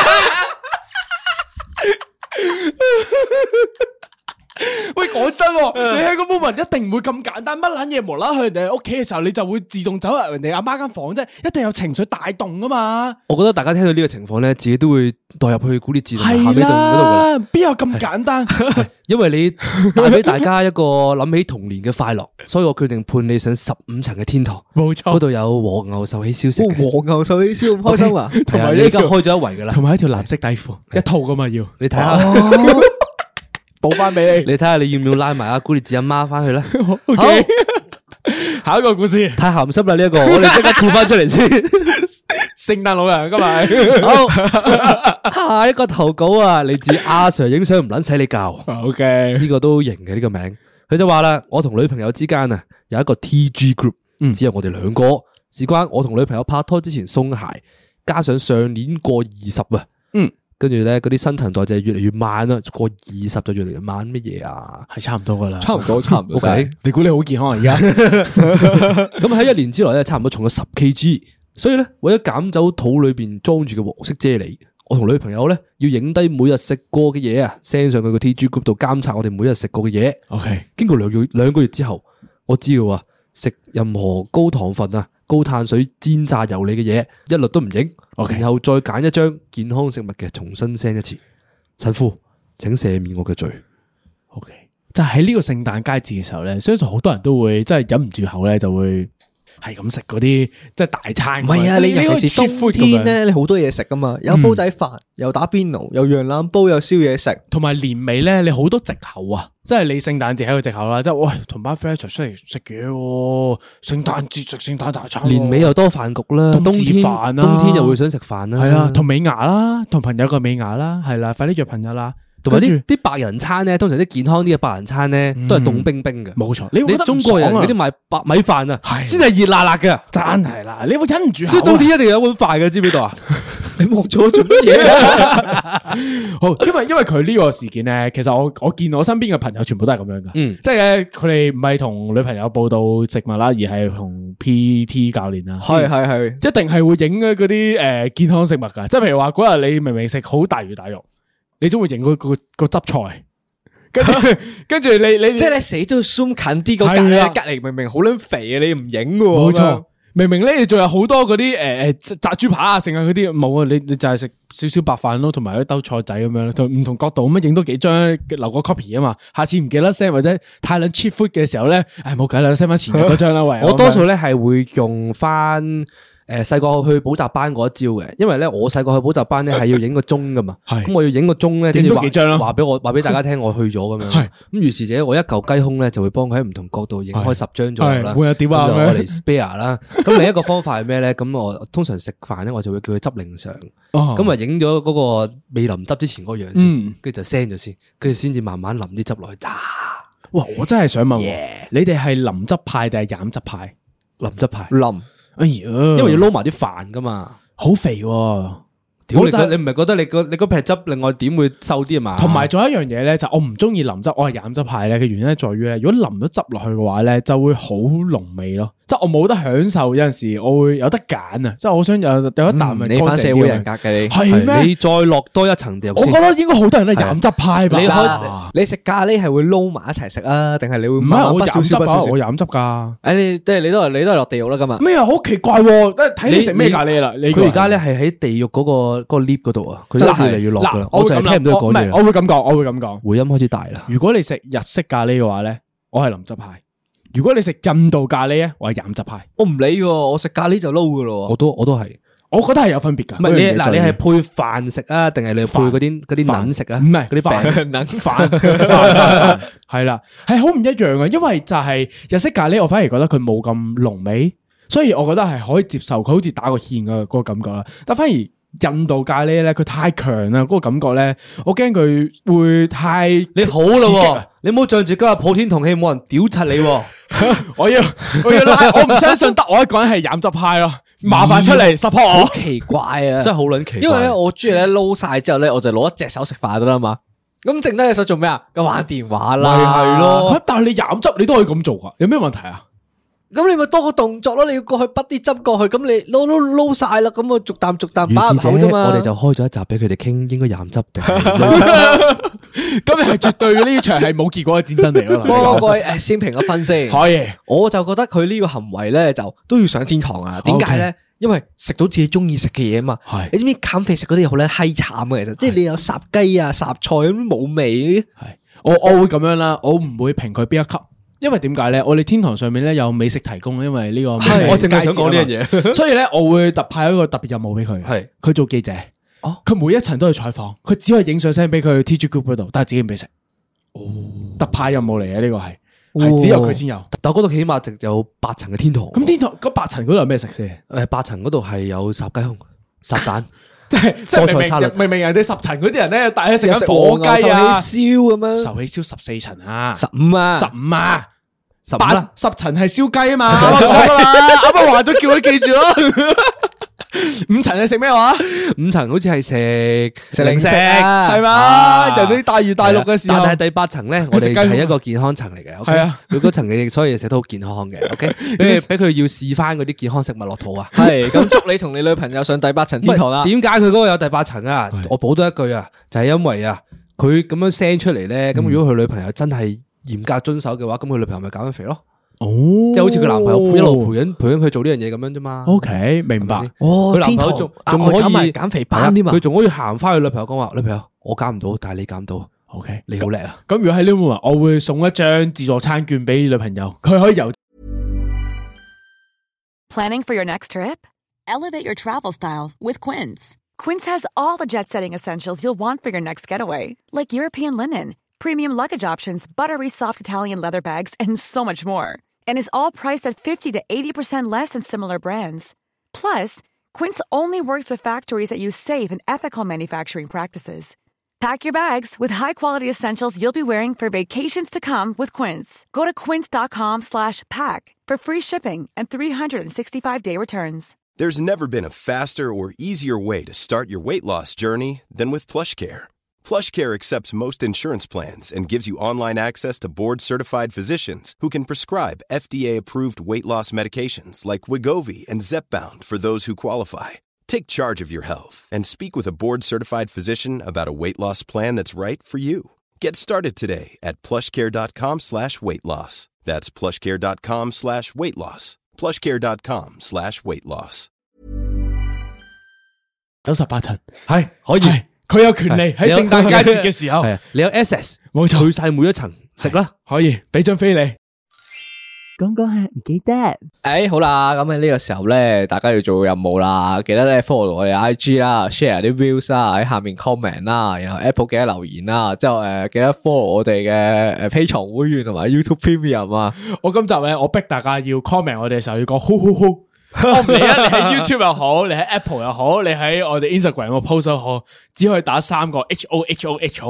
喂，講真，你喺個 moment 一定唔會咁簡單，乜撚嘢無啦啦去人哋屋企嘅時候，你就會自動走入人哋阿媽間房啫，一定有情緒帶動噶嘛。 我覺得大家聽到呢個情況咧，自己都會代入去古烈治同埋咸美頓嗰度係噶啦。 邊有咁簡單？ 因為你帶俾大家一個諗起童年嘅快樂，所以我決定判你上十五層嘅天堂。 冇錯， 嗰度有和牛壽喜燒食嘅。 和牛壽喜燒咁開心啊！ 係啊，你而家開咗一圍噶啦， 同埋一條藍色底褲，一套噶嘛要。 你睇下。 補翻俾你， 你睇下你要唔要拉埋阿古烈治阿媽翻去咧？ 好，下一個故事太鹹濕啦呢一個，我哋即刻跳翻出嚟先。 聖誕老人今日好，下一個投稿啊，嚟自阿 Sir 影相唔撚使你教。 OK， 呢個都型嘅呢個名，佢就話啦，我同女朋友之間啊有一個 T G group，只有我哋兩個，事關我同女朋友拍拖之前鬆懈，加上上年過二十啊，嗯。跟住咧，嗰啲新陳代謝越嚟越慢啦，過二十就越嚟越慢，乜嘢啊？ 係差唔多噶啦， 差唔多，差唔多。 OK， 你估你好健康啊？而家咁喺一年之內咧，差唔多重咗十 K G，所以咧為咗減走肚裏邊裝住嘅黃色啫喱，我同女朋友咧要影低每日食過嘅嘢啊 ，send 上去個 T G group 度監察我哋每日食過嘅嘢。 OK， 經過兩個兩個月之後，我知道啊，食任何高糖分啊、高碳水、煎炸油膩嘅嘢，一律都唔影。 Okay. 然後再揀一張健康食物嘅，重新 send 一次。神父，請赦免我嘅罪。 OK，就喺呢個聖誕佳節嘅時候咧，相信好多人都會真係忍唔住口咧，就會係咁食嗰啲即係大餐。 唔係啊，你尤其是冬天咧，你好多嘢食噶嘛，有煲仔飯，又打邊爐，又羊腩煲，又燒嘢食， 同埋年尾咧，你好多藉口啊！即係你聖誕節喺個藉口啦，即係喂同班 friend 一齊出嚟食嘢，聖誕節食聖誕大餐， 年尾又多飯局啦，冬天冬天又會想食飯啦， 係啦，同尾牙啦，同朋友個尾牙啦，係啦，快啲約朋友啦。 同埋啲啲白人餐咧，通常啲健康啲嘅白人餐咧，都係凍冰冰嘅。 冇錯， 你你中國人嗰啲賣白米飯啊，先係熱辣辣嘅， 真係啦，你會忍唔住。 所以冬天一定有碗飯嘅，知唔知道啊？ 你望咗做乜嘢？ 好，因為因為佢呢個事件咧，其實我我見我身邊嘅朋友全部都係咁樣噶，嗯，即係佢哋唔係同女朋友報道食物啦，而係同 P T 教練啦， 係係係， 一定係會影嗰啲誒健康食物噶，即係譬如話嗰日你明明食好大魚大肉。你都會影嗰個個汁菜，跟住跟住你你即係你死都要 zoom 近啲個隔籬，隔籬明明好撚肥啊，你唔影嘅， 冇錯，明明咧你仲有好多嗰啲誒誒炸豬扒啊，剩啊嗰啲冇啊，你你就係食少少白飯咯，同埋一兜菜仔咁樣，同唔同角度咁樣影多幾張留個 copy 啊嘛，下次唔記得 send 或者太撚 cheap food 嘅時候咧，唉冇計啦 send 翻前日嗰張啦，喂， 我多數咧係會用翻。誒，細個去補習班嗰一招嘅，因為咧我細個去補習班咧係要影個鐘噶嘛，咁我要影個鐘咧， 影多幾張啦， 話俾我話俾大家聽我去咗咁樣，咁於是者我一嚿雞胸咧就會幫佢喺唔同角度影開十張左右啦， 會有點啊， 咁就我嚟 spare 啦。咁另一個方法係咩咧？咁我通常食飯咧，我就會叫佢執零相，咁啊影咗嗰個未淋汁之前嗰樣先，跟住就 send 咗先，跟住先至慢慢淋啲汁落去炸。 哇！我真係想問，你哋係淋汁派定係飲汁派？ 淋汁派淋。 哎呀， 因為要撈埋啲飯噶嘛， 好肥喎， 屌你你唔係覺得你個你嗰撇汁另外點會瘦啲啊嘛？ 同埋仲有一樣嘢咧，就我唔中意淋汁，我係飲汁派咧嘅原因係在於咧，如果淋咗汁落去嘅話咧，就會好濃味咯。即係我冇得享受，有陣時我會有得揀啊！即係我想有有一啖你反社會人格嘅你係咩？ 你再落多一層掉先。 我覺得應該好多人都係飲汁派吧。 你開你食咖喱係會撈埋一齊食啊？定係你會唔係我飲飲汁啊？我飲汁噶。 誒，你即係你都係你都係落地獄啦今日。 咩啊？好奇怪，睇你食咩咖喱啦？ 佢而家咧係喺地獄嗰個嗰個 lift 嗰度啊，佢越嚟越落噶啦。我就係聽唔到佢講嘢。 我會咁講，我會咁講。 回音開始大啦。 如果你食日式咖喱嘅話咧，我係淋汁派。如果你食印度咖喱咧，我係飲汁派。 我唔理嘅，我食咖喱就撈噶咯。 我都我都係， 我覺得係有分別噶。 唔係你嗱，你係配飯食啊，定係你配嗰啲嗰啲撚食啊？ 唔係嗰啲餅撚飯，係啦，係好唔一樣嘅。因為就係日式咖喱，我反而覺得佢冇咁濃味，所以我覺得係可以接受。佢好似打個芡嘅嗰個感覺啦。但反而印度咖喱咧，佢太強啦，嗰個感覺咧，我驚佢會太你好啦，你唔好仗住今日普天同慶冇人屌柒你， 我要我要拉，我唔相信得我一個人係飲汁派咯，麻煩出嚟 support 我。 好奇怪啊， 真係好撚奇怪。 因為咧，我中意咧撈晒之後咧，我就攞一隻手食飯得啦嘛。咁剩低隻手做咩啊？咁玩電話啦， 咪係咯。但係你飲汁你都可以咁做噶，有咩問題啊？ 咁你咪多個動作咯，你要過去滗啲汁過去，咁你撈撈撈晒啦，咁啊逐啖逐啖擺入口啫嘛。 我哋就開咗一集俾佢哋傾，應該飲汁定今日係絕對呢場係冇結果嘅戰爭嚟咯。 各位誒，先評個分先。 可以， 我就覺得佢呢個行為咧，就都要上天堂啊！點解咧？因為食到自己中意食嘅嘢啊嘛。係你知唔知減肥食嗰啲嘢好咧閪慘啊？其實即係你有烚雞啊、烚菜咁冇味。係我我會咁樣啦，我唔會評佢邊一級。因為點解咧？我哋天堂上面咧有美食提供，因為呢個我淨係想講呢樣嘢， 所以咧我會特派一個特別任務俾佢，係佢做記者，哦，佢每一層都去採訪，佢只可以影相聲俾佢 T G Group 嗰度，但係自己唔俾食，哦，特派任務嚟嘅呢個係，係只有佢先有，但係嗰度起碼值有八層嘅天堂， 咁天堂嗰八層嗰度有咩食先？ 誒，八層嗰度係有烚雞胸、烚蛋。 即係蔬菜沙律， 明明人哋十層嗰啲人咧，大家食緊火雞啊、 壽喜燒咁樣， 壽喜燒十四層啊， 十五啊， 十五啊。 十八十層係燒雞啊嘛，啱啱話咗叫佢記住咯。五層係食咩話？ 五層好似係食食零食係嘛？人哋大魚大肉嘅時候， 但係第八層咧，我哋係一個健康層嚟嘅。係啊，佢嗰層嘅所以食得好健康嘅。OK，俾俾佢要試翻嗰啲健康食物落肚啊。 係咁，祝你同你女朋友上第八層天堂啦。 點解佢嗰個有第八層啊？我補多一句啊，就係因為啊，佢咁樣 send 出嚟咧，咁如果佢女朋友真係嚴格遵守嘅話，咁佢女朋友咪減緊肥咯。哦，即係好似佢男朋友一路陪緊陪緊佢做呢樣嘢咁樣啫嘛。 O K，明白。 哦， 佢男朋友仲仲可以減肥班添嘛？ 佢仲可以行翻去女朋友講話，女朋友我減唔到，但係你減到。 O K， 你好叻啊！ 咁如果喺呢度，我會送一張自助餐券俾女朋友，佢可以由。 Planning for your next trip? Elevate your travel style with Quince. Quince has all the jet-setting essentials you'll want for your next getaway, like European linen, premium luggage options, buttery soft Italian leather bags, and so much more. And is all priced at fifty to eighty percent less than similar brands. Plus, Quince only works with factories that use safe and ethical manufacturing practices. Pack your bags with high-quality essentials you'll be wearing for vacations to come with Quince. Go to quince.com slash pack for free shipping and three sixty-five day returns. There's never been a faster or easier way to start your weight loss journey than with PlushCare. PlushCare accepts most insurance plans and gives you online access to board-certified physicians who can prescribe F D A-approved weight loss medications like Wegovy and Zepbound for those who qualify. Take charge of your health and speak with a board-certified physician about a weight loss plan that's right for you. Get started today at plushcare.com slash weight loss. That's plushcare.com slash weight loss. plushcare.com slash weight loss. 有十八層， 係可以， 佢有權利喺聖誕佳節嘅時候， 係你有 access， 冇錯， 去晒每一層食啦， 可以俾張飛你。 講講係唔記得。 誒，好啦，咁喺呢個時候咧，大家要做任務啦，記得咧 follow 我哋 I G 啦 ，share 啲 views 啦，喺下面 comment 啦，然後 Apple 記得留言啦，之後誒記得 follow 我哋嘅誒 Patreon 會員同埋 YouTube Premium 啊。 我今集咧，我逼大家要 comment 我哋嘅時候要講好好好。我唔理啊，你喺 YouTube 又好，你喺 Apple 又好，你喺我哋 Instagram 個 post 又好，只可以打三個 H O H O H O。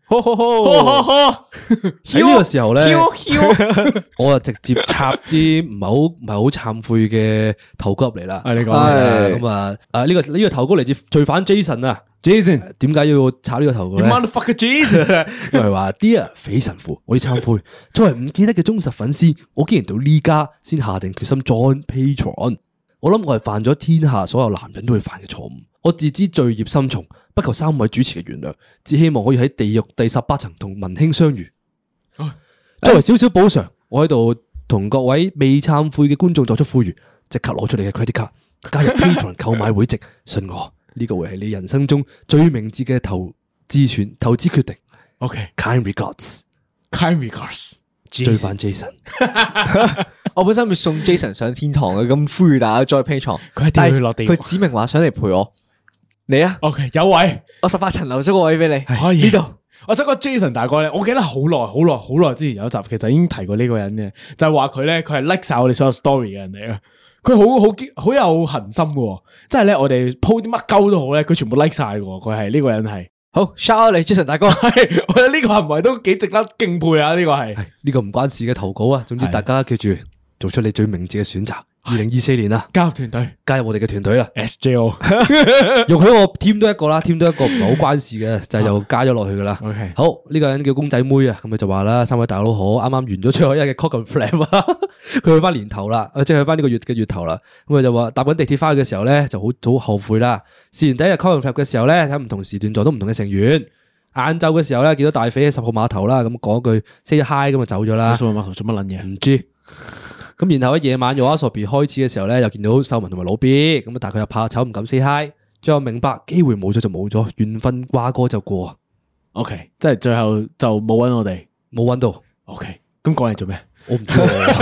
好好好， 喺呢個時候咧，我就直接插啲唔係好唔係好懺悔嘅投稿入嚟啦。 啊，你講係咁啊，啊呢個呢個投稿嚟自罪犯 Jason 啊 ，Jason， 點解要插呢個投稿咧 motherfucker Jason， 因為話 Dear 匪神父，我要懺悔，作為唔記得嘅忠實粉絲，我竟然到呢家先下定決心 join Patreon。我諗我係犯咗天下所有男人都會犯嘅錯誤，我自知罪孽深重，不求三位主持嘅原諒，只希望可以喺地獄第十八層同文馨相遇。作為少少補償，我喺度同各位未懺悔嘅觀眾作出呼籲，即刻攞出你嘅 credit card，加入 Patreon 購買會籍，信我呢個會係你人生中最明智嘅投資選投資決定。OK，kind regards，kind regards， 罪犯 Jason。 我本身會送 Jason 上天堂嘅，咁呼籲大家再 Patreon， 佢一定要去落地獄。 佢指明話想嚟陪我，你啊 ，OK，有位， 我十八層留咗個位俾你， 可以呢度。 我想講 Jason 大哥咧，我記得好耐、好耐、好耐之前有一集，其實已經提過呢個人嘅，就係話佢咧，佢係 like 晒我哋所有 story 嘅人嚟啊。佢好好好有恒心嘅，即係咧我哋 po 啲乜鳩都好咧，佢全部 like 晒嘅。佢係呢個人係好 shout out 你 Jason 大哥， 係我覺得呢個行為都幾值得敬佩啊！呢、這個係呢個唔關事嘅投稿啊。總之大家記住做出你最明智嘅選擇。二零二四年啊， 加入團隊， 加入我哋嘅團隊啦。 S J O 容許我添多一個啦，添多一個唔係好關事嘅，就係又加咗落去噶啦。 OK， 好，呢個人叫公仔妹啊，咁佢就話啦，三位大佬好，啱啱完咗最後一日嘅 Cock and Flap 啊，佢去翻年頭啦，即係去翻呢個月嘅月頭啦。咁佢就話搭緊地鐵翻去嘅時候咧，就好好後悔啦。試完第一日 Cock and Flap 嘅時候咧，喺唔同時段撞到唔同嘅成員。晏晝嘅時候咧，見到大肥喺十號碼頭啦，咁講句 say hi 咁就走咗啦。 十號碼頭做乜撚嘢？ 唔知。咁然後喺夜晚 YOASOBI 開始嘅時候咧，又見到秀文同埋老 B， 咁但係佢又怕醜唔敢 say hi， 最後明白機會冇咗就冇咗，緣分瓜哥就過。 OK，即係最後就冇揾我哋， 冇揾到。 OK，咁講嚟做咩？ 我唔知。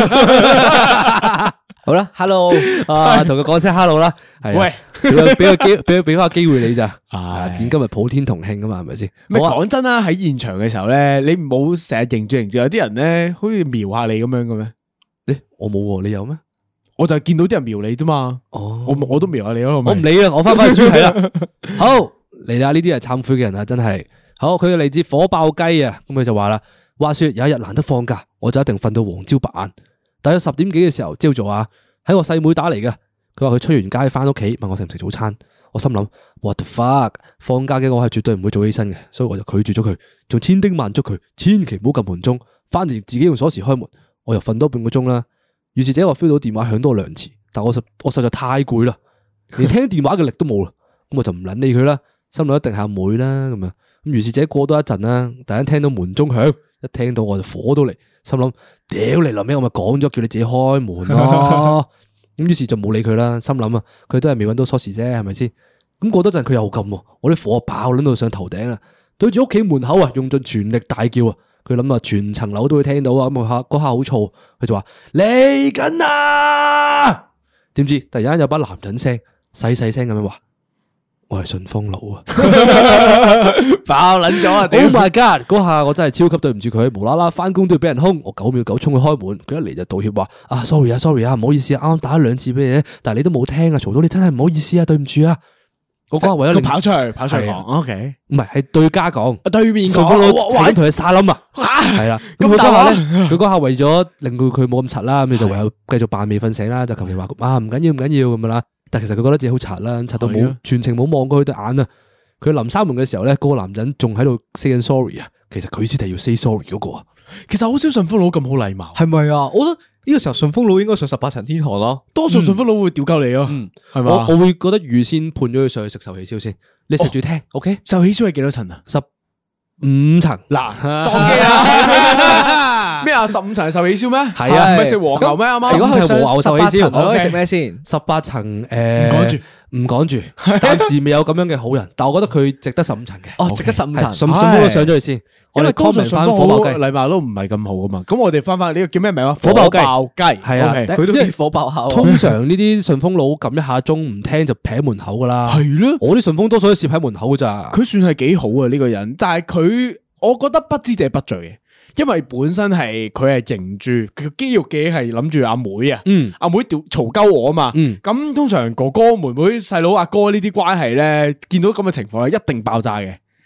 好啦 ，Hello， 啊，同佢講聲 Hello 啦。係喂， 俾個俾個機俾俾翻個機會你咋？ 唉見今日普天同慶啊嘛，係咪先？ 咪講真啦，喺現場嘅時候咧，你唔好成日迎住迎住，有啲人咧好似瞄下你咁樣嘅咩？ 誒，我冇，你有咩？ 我就係見到啲人瞄你啫嘛。哦，我我都瞄下你咯。 我唔理啦，我翻翻主題啦。好嚟啦，呢啲係懺悔嘅人啊，真係。好，佢嚟自火爆雞啊，咁佢就話啦，話說有一日難得放假，我就一定瞓到黃朝白晏。大約十點幾嘅時候，朝早啊，喺我細妹打嚟嘅，佢話佢出完街翻屋企，問我食唔食早餐。我心諗 what the fuck， 放假嘅我係絕對唔會早起身嘅，所以我就拒絕咗佢，仲千叮萬囑佢千祈唔好撳門鐘，翻嚟自己用鎖匙開門。我又瞓多半個鐘啦，於是者我 feel 到電話響多兩次，但我實我實在太攰啦，連聽電話嘅力都冇啦，咁我就唔捻理佢啦，心諗一定係阿妹啦咁樣。咁於是者過多一陣啦，突然間聽到門鐘響，一聽到我就火到嚟，心諗屌你臨尾我咪講咗叫你自己開門咯，咁於是就冇理佢啦，心諗啊佢都係未搵到鎖匙啫，係咪先？咁過多陣佢又撳，我啲火爆捻到上頭頂啊，對住屋企門口啊，用盡全力大叫啊！佢諗啊，全層樓都會聽到啊！咁嗰下嗰下好燥，佢就話嚟緊啊！點知突然間有把男人聲細細聲咁樣話：我係順豐佬啊！ 爆撚咗啊 ！Oh my god！嗰下我真係超級對唔住佢，無啦啦翻工都要俾人兇，我九秒九衝去開門，佢一嚟就道歉話：啊 sorry 啊 sorry 啊，唔好意思啊，啱啱打咗兩次俾你，但係你都冇聽啊，嘈到你真係唔好意思啊，對唔住啊！我嗰下為咗跑出去，跑出去講，OK， 唔係係對家講， 對面順豐佬玩同佢沙冧啊，係啦。咁佢嗰下咧，佢嗰下為咗令到佢冇咁柒啦，咁就唯有繼續扮未瞓醒啦，就求其話啊唔緊要唔緊要咁樣啦。但其實佢覺得自己好柒啦，柒到冇全程冇望過佢對眼啊。佢臨閂門嘅時候咧，嗰個男人仲喺度 say 緊 sorry 啊，其實佢先係要 say sorry 嗰個啊。 其實好少順豐佬咁好禮貌， 係咪啊？我覺得呢個時候順豐佬應該上十八層天堂咯， 多數順豐佬會屌鳩你咯，係嘛？ 我我會覺得預先判咗佢上去食壽喜燒先，你食住聽 ，OK？ 壽喜燒係幾多層啊？ 十五層嗱，撞機啊！咩啊？十五層係壽喜燒咩？ 係啊， 唔係食和牛咩？啱啱如果佢和牛上壽喜燒， 我可以食咩先？ 十八層誒， 唔講住， 唔講住，暫時未有咁樣嘅好人，但我覺得佢值得十五層嘅。 哦，值得十五層， 順豐都上咗去先。我哋 comment 翻火爆雞禮貌都唔係咁好噶嘛。咁我哋翻翻呢個叫咩名啊？ 火爆雞， 雞係啊， 佢都啲火爆口。 通常呢啲順豐佬撳一下鐘唔聽就劈喺門口噶啦。 係咯， 我啲順豐多數都攝喺門口噶咋。 佢算係幾好啊呢個人，但係佢，我覺得不知者不罪嘅。因為本身係佢係迎住佢個肌肉記係諗住阿妹啊， 嗯， 阿妹屌嘈鳩我啊嘛， 嗯， 咁通常哥哥妹妹細佬阿哥呢啲關係咧，見到咁嘅情況咧，一定爆炸嘅，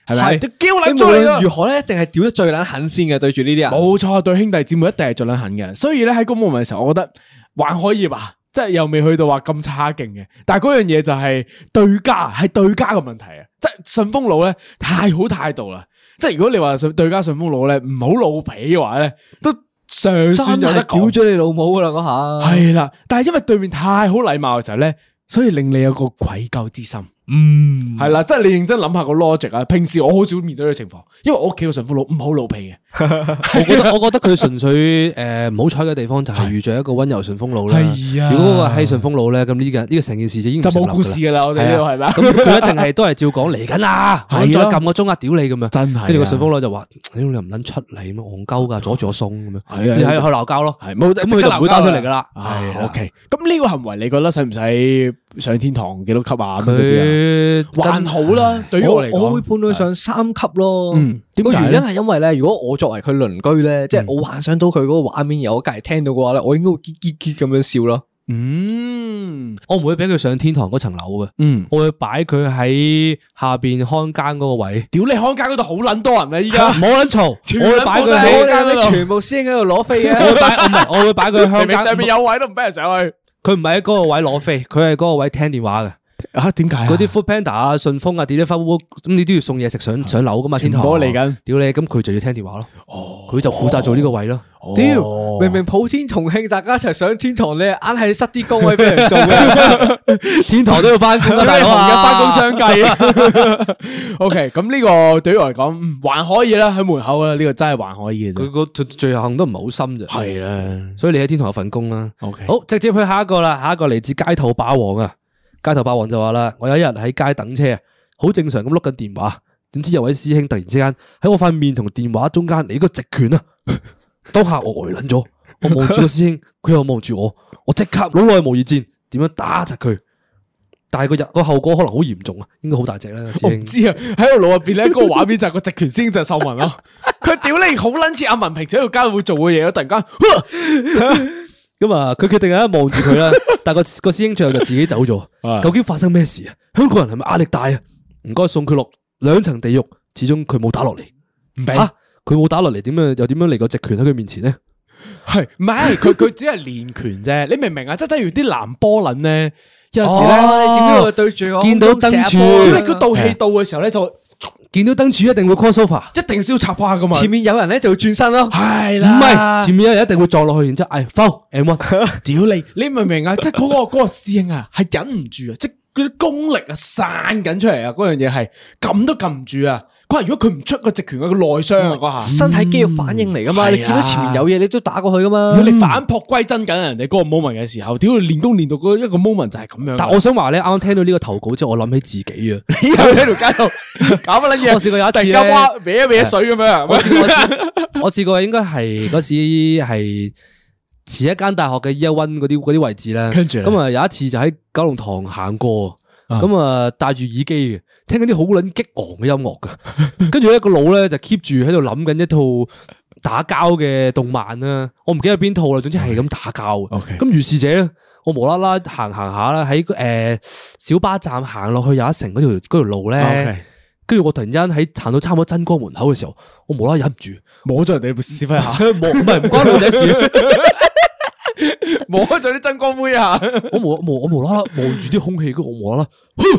係咪？ 係叫撚你無咗你啦論如何咧，一定係屌得最撚狠先嘅，對住呢啲人。 冇錯，對兄弟姊妹一定係最撚狠嘅。所以咧喺嗰 moment 嘅時候，我覺得還可以吧，即係又未去到話咁差勁嘅。但係嗰樣嘢就係對家，係對家嘅問題啊！即係順豐佬咧太好態度啦。即係如果你話對家順豐佬咧唔好老皮嘅話咧，都尚算有得講。 屌咗你老母噶啦嗰下。 係啦，但係因為對面太好禮貌嘅時候咧，所以令你有個愧疚之心。 嗯， 係啦，即係你認真諗下個 logic 啊！平時我好少面對呢個情況，因為我屋企個順豐佬唔好老皮嘅。 我覺得我覺得佢純粹誒唔好彩嘅地方就係遇着一個溫柔順豐佬啦。 係啊如果個係順豐佬咧，咁呢個呢個成件事就已經就唔成立冇故事噶啦，我哋呢度係咪？ 咁佢一定係都係照講嚟緊啦，我係咯再撳個鐘啊，屌你咁樣。 真係啊跟住個順豐佬就話：屌你唔撚出嚟咩？戇鳩噶，阻住我送咁樣。 係啊係喺度鬧交咯。 係冇， 咁佢就唔會單出嚟噶啦。 係係 OK。咁呢個行為你覺得使唔使上天堂幾多級啊？咁嗰啲啊佢還好啦，對於我嚟講， 我會判佢上三級咯。 嗯點個原解咧因係因為咧，如果我作為佢鄰居咧，即係我幻想到佢嗰個畫面，而我隔籬聽到嘅話咧，我應該會結結結咁樣笑咯。 嗯我唔會俾佢上天堂嗰層樓嘅。 嗯， 我會擺佢喺下邊看更嗰個位。 屌你看更嗰度好撚多人啊！依家唔好撚嘈， 全我會擺佢部都係喺看更嗰度全部師兄喺度攞飛我嘅。 會擺我唔係，我會擺佢喺明明上香港。 面有位都唔俾人上去佢唔係喺嗰個位攞飛，佢係嗰個位聽電話嘅。 啊？點解嗰啲 Food Panda 啊、順豐啊、Deliveroo 咁你都要送嘢食上上樓噶嘛？天堂全部都嚟緊屌你，咁佢就要聽電話咯。哦，佢就負責做呢個位咯。 屌，明明普天同慶，大家一齊上天堂，你硬係塞啲工位俾人做嘅。 天堂都要翻工啊，大佬紅啊！ 日翻工相計。OK，咁呢個對於我嚟講，嗯還可以啦，喺門口啦，呢個真係還可以嘅啫。 佢個罪罪行都唔係好深啫。 係啦所以你喺天堂有份工啦。 ，OK， 好，直接去下一個啦，下一個嚟自街頭霸王啊！街頭霸王就話啦，我有一日喺街等車啊，好正常咁碌緊電話，點知有位師兄突然之間喺我塊面同電話中間嚟個直拳啊！當下我呆撚咗，我望住個師兄，佢又望住我，我即刻腦內模擬戰，點樣打窒佢？但係個日個後果可能好嚴重啊，應該好大隻啦，師兄。 我唔知啊，喺我腦入邊咧，嗰個畫面就係個直拳師兄就係秀文咯。佢屌你好撚似阿文平時喺度街會做嘅嘢咯，突然間。 咁啊，佢決定啊望住佢啦，但係個個師兄最後就自己走咗。究竟發生咩事啊？香港人係咪壓力大啊？唔該送佢落兩層地獄，始終佢冇打落嚟。 唔俾吓，佢冇打落嚟，點樣又點樣嚟個直拳喺佢面前咧？ 係唔係？佢佢只係練拳啫，你明唔明啊？即係等於啲藍波撚咧，有陣時咧， 哦你點解會對住我見到燈柱屌你佢道氣到嘅時候咧，就見到燈柱一定會 cross over， 一定需要插花噶嘛。 前面有人咧就會轉身咯。 係唔啦， 係前面有人一定會撞落去，然之後哎 foul and one。 屌你，你明唔明啊？即係嗰個嗰個師兄啊，係忍唔住啊，即係嗰啲功力啊散緊出嚟啊，嗰樣嘢係撳都撳唔住啊。佢話如果佢唔出個直拳，佢個內傷啊嗰下。 身體肌肉反應嚟噶嘛， 嗯你見到前面有嘢，你都打過去噶嘛。 如果你反璞歸真緊人哋嗰個 moment 嘅時候，屌你練功練到嗰一個 moment 就係咁樣。 但我想話咧，啱啱聽到呢個投稿之後，我諗起自己啊。 你又喺條街度搞乜撚嘢？ 我試過有一次咧突然間哇歪一歪水咁樣。 我試過，我試我試過應該係嗰時係前一間大學嘅 Year One 嗰啲嗰啲位置咧。 跟住呢咁啊有一次就喺九龍塘行過，咁啊戴住耳機嘅，聽緊啲好撚激昂嘅音樂噶。跟住咧個腦咧就 keep 住喺度諗緊一套打交嘅動漫啦，我唔記得邊套啦，總之係咁打交。 OK 咁如是者咧，我無啦啦行行下啦，喺誒小巴站行落去又一城嗰條嗰條路咧。 OK 跟住我突然間喺行到差唔多真光門口嘅時候，我無啦啦忍唔住摸咗人哋屎忽下， 摸，唔係唔關女仔事， 摸咗啲真光妹啊！ 我無無我無啦啦望住啲空氣，跟住我無啦啦，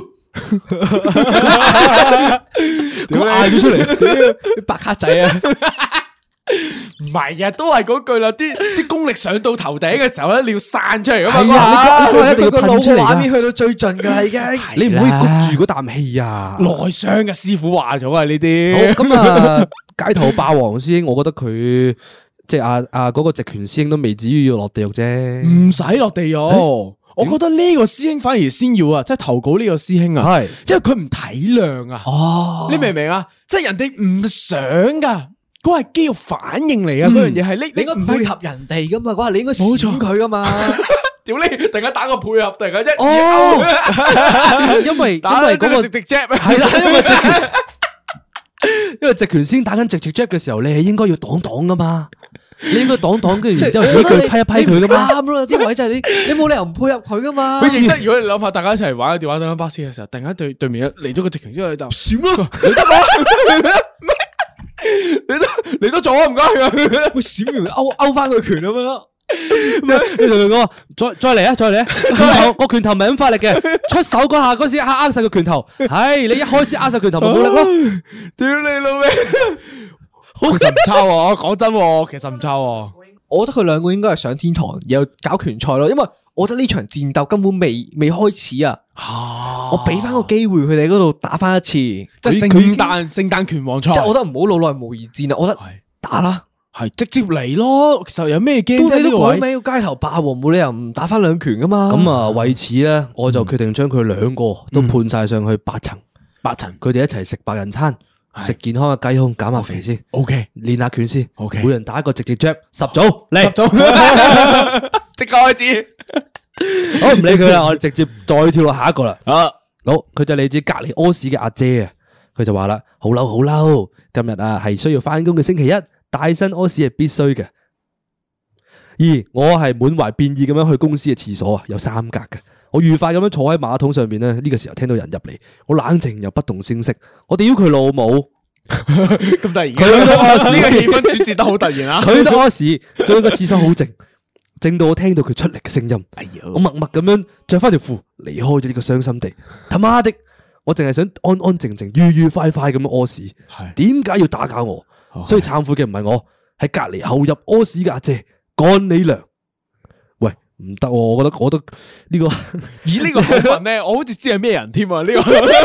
咁嗌咗出嚟， 啲白卡仔啊， 唔係啊，都係嗰句啦，啲啲功力上到頭頂嘅時候咧，你要散出嚟噶嘛。 係啊，呢個呢個一定要個腦噴出嚟㗎畫面去到最盡噶啦，已經。 你唔可以焗住嗰啖氣啊！ 內傷嘅師傅話咗啊，呢好啲咁啊，街頭霸王師兄，我覺得佢即係阿阿嗰個直拳師兄都未至於要落地獄啫。 唔使落地獄。我覺得呢個師兄反而先要啊，即係投稿呢個師兄啊， 係因為佢唔體諒啊。 哦， 你明唔明啊？即係人哋唔想噶，嗰係肌肉反應嚟啊！嗰樣嘢係你你應該唔係配合人哋噶嘛，嗰下你應該冇錯閃佢噶嘛。 屌你！突然間打個配合，突然間一哦，因為打因為嗰個直直 jab 係啦，因為直拳，因為直拳先打緊直直 jab 嘅時候，你係應該要擋擋噶嘛。 你應該擋擋，跟住然之後我覺得你俾佢批一批佢噶嘛。 啱咯，啲位就係你，你冇理由唔配合佢噶嘛。 好似即係如果你諗下，大家一齊玩電話等巴士嘅時候，突然間對對面嚟咗個直情之後，你就閃啦，你得冇？你都你都做啊，唔該。 會閃完勾勾翻佢拳咁樣咯。 你同佢講話，再再嚟啊，再嚟啊！拳頭個拳頭唔係咁發力嘅，出手嗰下嗰時握握晒個拳頭，係你一開始握晒拳頭咪冇力咯。 屌你老味！其實唔差喎，講真喎，其實唔差喎。 我覺得佢兩個應該係上天堂，然後搞拳賽咯。因為我覺得呢場戰鬥根本未未開始啊。我俾翻個機會佢哋嗰度打翻一次，即即係聖誕聖誕拳王賽。 係我覺得唔好老來無二戰啊！我覺得打啦。 係直接嚟咯，其實有咩驚啫？ 你呢個位都改名叫街頭霸王，冇理由唔打翻兩拳噶嘛。 咁啊，為此咧，我就決定將佢兩個都判晒上去八層， 八層， 佢哋一齊食白人餐，食健康嘅雞胸，減下肥先。 O K， 練下拳先。 O K， 每人打一個直接 jab，十組嚟， 十組，即刻開始。 好，唔理佢啦，我哋直接再跳落下一個啦。 啊， 好，佢就嚟自隔籬屙屎嘅阿姐啊，佢就話啦，好嬲好嬲，今日啊係需要翻工嘅星期一。大身屙屎係必須嘅，而我係滿懷變意咁樣去公司嘅廁所啊，有三格嘅。我愉快咁樣坐喺馬桶上面咧，呢、這個時候聽到人入嚟，我冷靜又不動聲色，我屌佢老母， 咁突然， 佢都屙屎， 呢個氣氛轉折得好突然啊！ 佢都屙屎，仲個廁所好靜，靜到我聽到佢出嚟嘅聲音。哎呀，我默默咁樣着翻條褲離開咗呢個傷心地。他媽的，我淨係想安安靜靜、愉愉快快咁樣屙屎，點解要打攪我？所以懺悔嘅唔係我，係隔籬後入屙屎嘅阿姐，幹你娘！喂，唔得，我覺得我覺得呢個以呢個口吻咧，我好似知係咩人添啊！呢個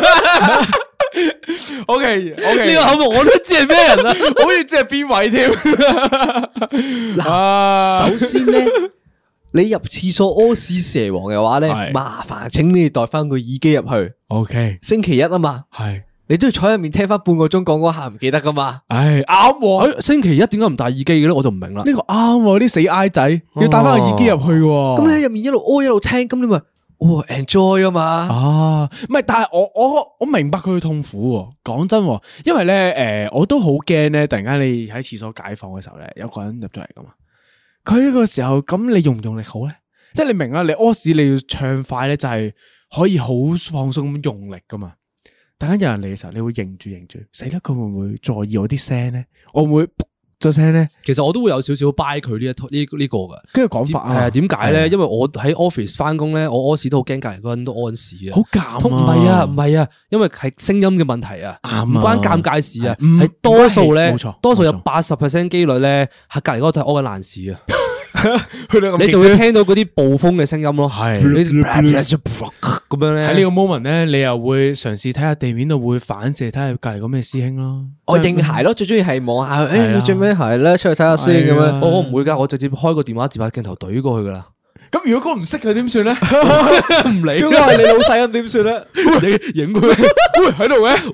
OK OK， 呢個口吻我都知係咩人啊， 好似知係邊位添。 嗱，首先咧，你入廁所屙屎蛇王嘅話咧，麻煩請你帶翻個耳機入去。 OK， 星期一啊嘛， 係。 你都要坐入面聽翻半個鐘講嗰下唔記得噶嘛？ 唉，啱喎！ 星期一點解唔帶耳機嘅咧？我就唔明啦。 呢個啱喎，啲死 I 仔要帶翻個耳機入去喎。 咁你喺入面一路屙一路聽，咁你咪哦 enjoy 啊嘛？ 啊，唔係，但係我我我明白佢嘅痛苦喎。講真，因為咧誒，我都好驚咧，突然間你喺廁所解放嘅時候咧，有個人入咗嚟噶嘛。佢呢個時候咁，你用唔用力好咧？即係你明啦，你屙屎你要暢快咧，就係可以好放鬆咁用力噶嘛。突然間有人嚟嘅時候，你會認住認住，死啦！佢會唔會在意我啲聲咧？我會唔會咗聲咧？ 其實我都會有少少 buy 佢呢一呢呢個噶。 跟住講法啊， 係啊？點解咧？因為我喺 office 翻工咧，我屙屎都好驚隔籬嗰人都屙屎啊， 好尷唔係啊，唔係啊，因為係聲音嘅問題啊，唔關尷尬事啊， 係多數咧， 冇錯， 多數有八十 percent 機率咧，喺隔籬嗰個都係屙緊爛屎啊。 你你就會聽到嗰啲暴風嘅聲音咯， 係咁樣咧。 喺呢個 moment 咧，你又會嘗試睇下地面度會反射，睇下隔籬嗰咩師兄咯。 我認鞋咯，最中意係望下，誒，你着咩鞋咧？出去睇下先咁樣。 我唔會噶，我直接開個電話自拍鏡頭懟過去噶啦。 咁如果嗰個唔識佢點算咧？ 唔理， 如果係你老細咁點算咧？ 你影佢， 喂喺度嘅，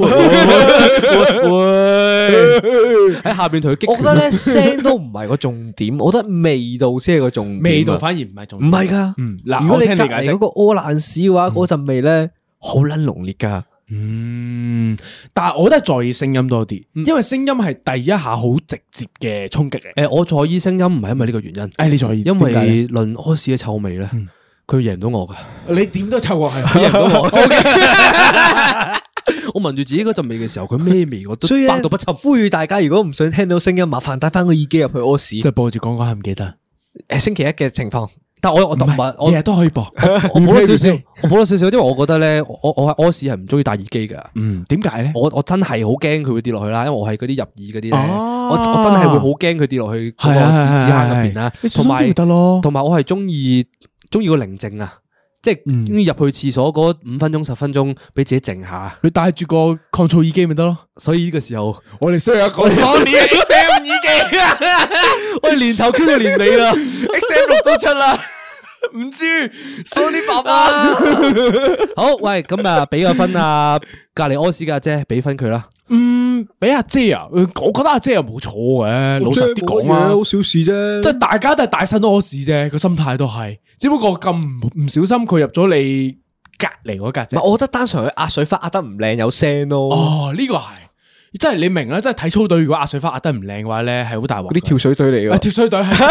喂喺下邊同佢激。 我覺得咧聲都唔係個重點，我覺得味道先係個重點。 味道反而唔係重點。 唔係噶， 嗯，嗱， 如果你隔我聽你解釋籬嗰個屙爛屎嘅話，嗰陣味咧好撚濃烈噶。 嗯，但係我都係在意聲音多啲，因為聲音係第一下好直接嘅衝擊嚟。 誒，我在意聲音唔係因為呢個原因。 誒，你在意？ 因為論屙屎嘅臭味咧，佢贏唔到我噶。 你點都臭過係， 贏唔到我。我聞住自己嗰陣味嘅時候，佢咩味我都百毒不侵。 呼籲大家，如果唔想聽到聲音，麻煩帶翻個耳機入去屙屎。 即係播住講講下唔記得。 誒，星期一嘅情況。 但我我唔係，我日日都可以播。 我補咗少少，我補咗少少，因為我覺得咧，我我係屙屎係唔中意戴耳機噶。 嗯，點解咧？ 我我真係好驚佢會跌落去啦，因為我係嗰啲入耳嗰啲咧，我我真係會好驚佢跌落去嗰個屎屎坑入邊啦。同埋得咯， 同埋我係中意中意個寧靜啊，即係中意入去廁所嗰五分鐘十分鐘，俾自己靜下。 你戴住個抗噪耳機咪得咯。 所以呢個時候， 我哋需要一個 Sony X M 耳機啊！ 我哋年頭 Q 到年尾啦 ，X M 六都出啦。唔知 Sony 爸爸好喂，咁啊俾個分啊，隔籬屙屎嘅阿姐俾分佢啦。 嗯，俾阿姐啊，我覺得阿姐又冇錯嘅，老實啲講啊， 好小事啫。 即係大家都係大身屙屎啫，個心態都係，只不過咁唔小心佢入咗你隔籬嗰格啫。 我覺得單純佢壓水花壓得唔靚有聲咯。 哦，呢個係。 即係你明啦，即係體操隊如果壓水花壓得唔靚嘅話咧，係好大鑊。 嗰啲跳水隊嚟啊， 嘅， 跳水隊係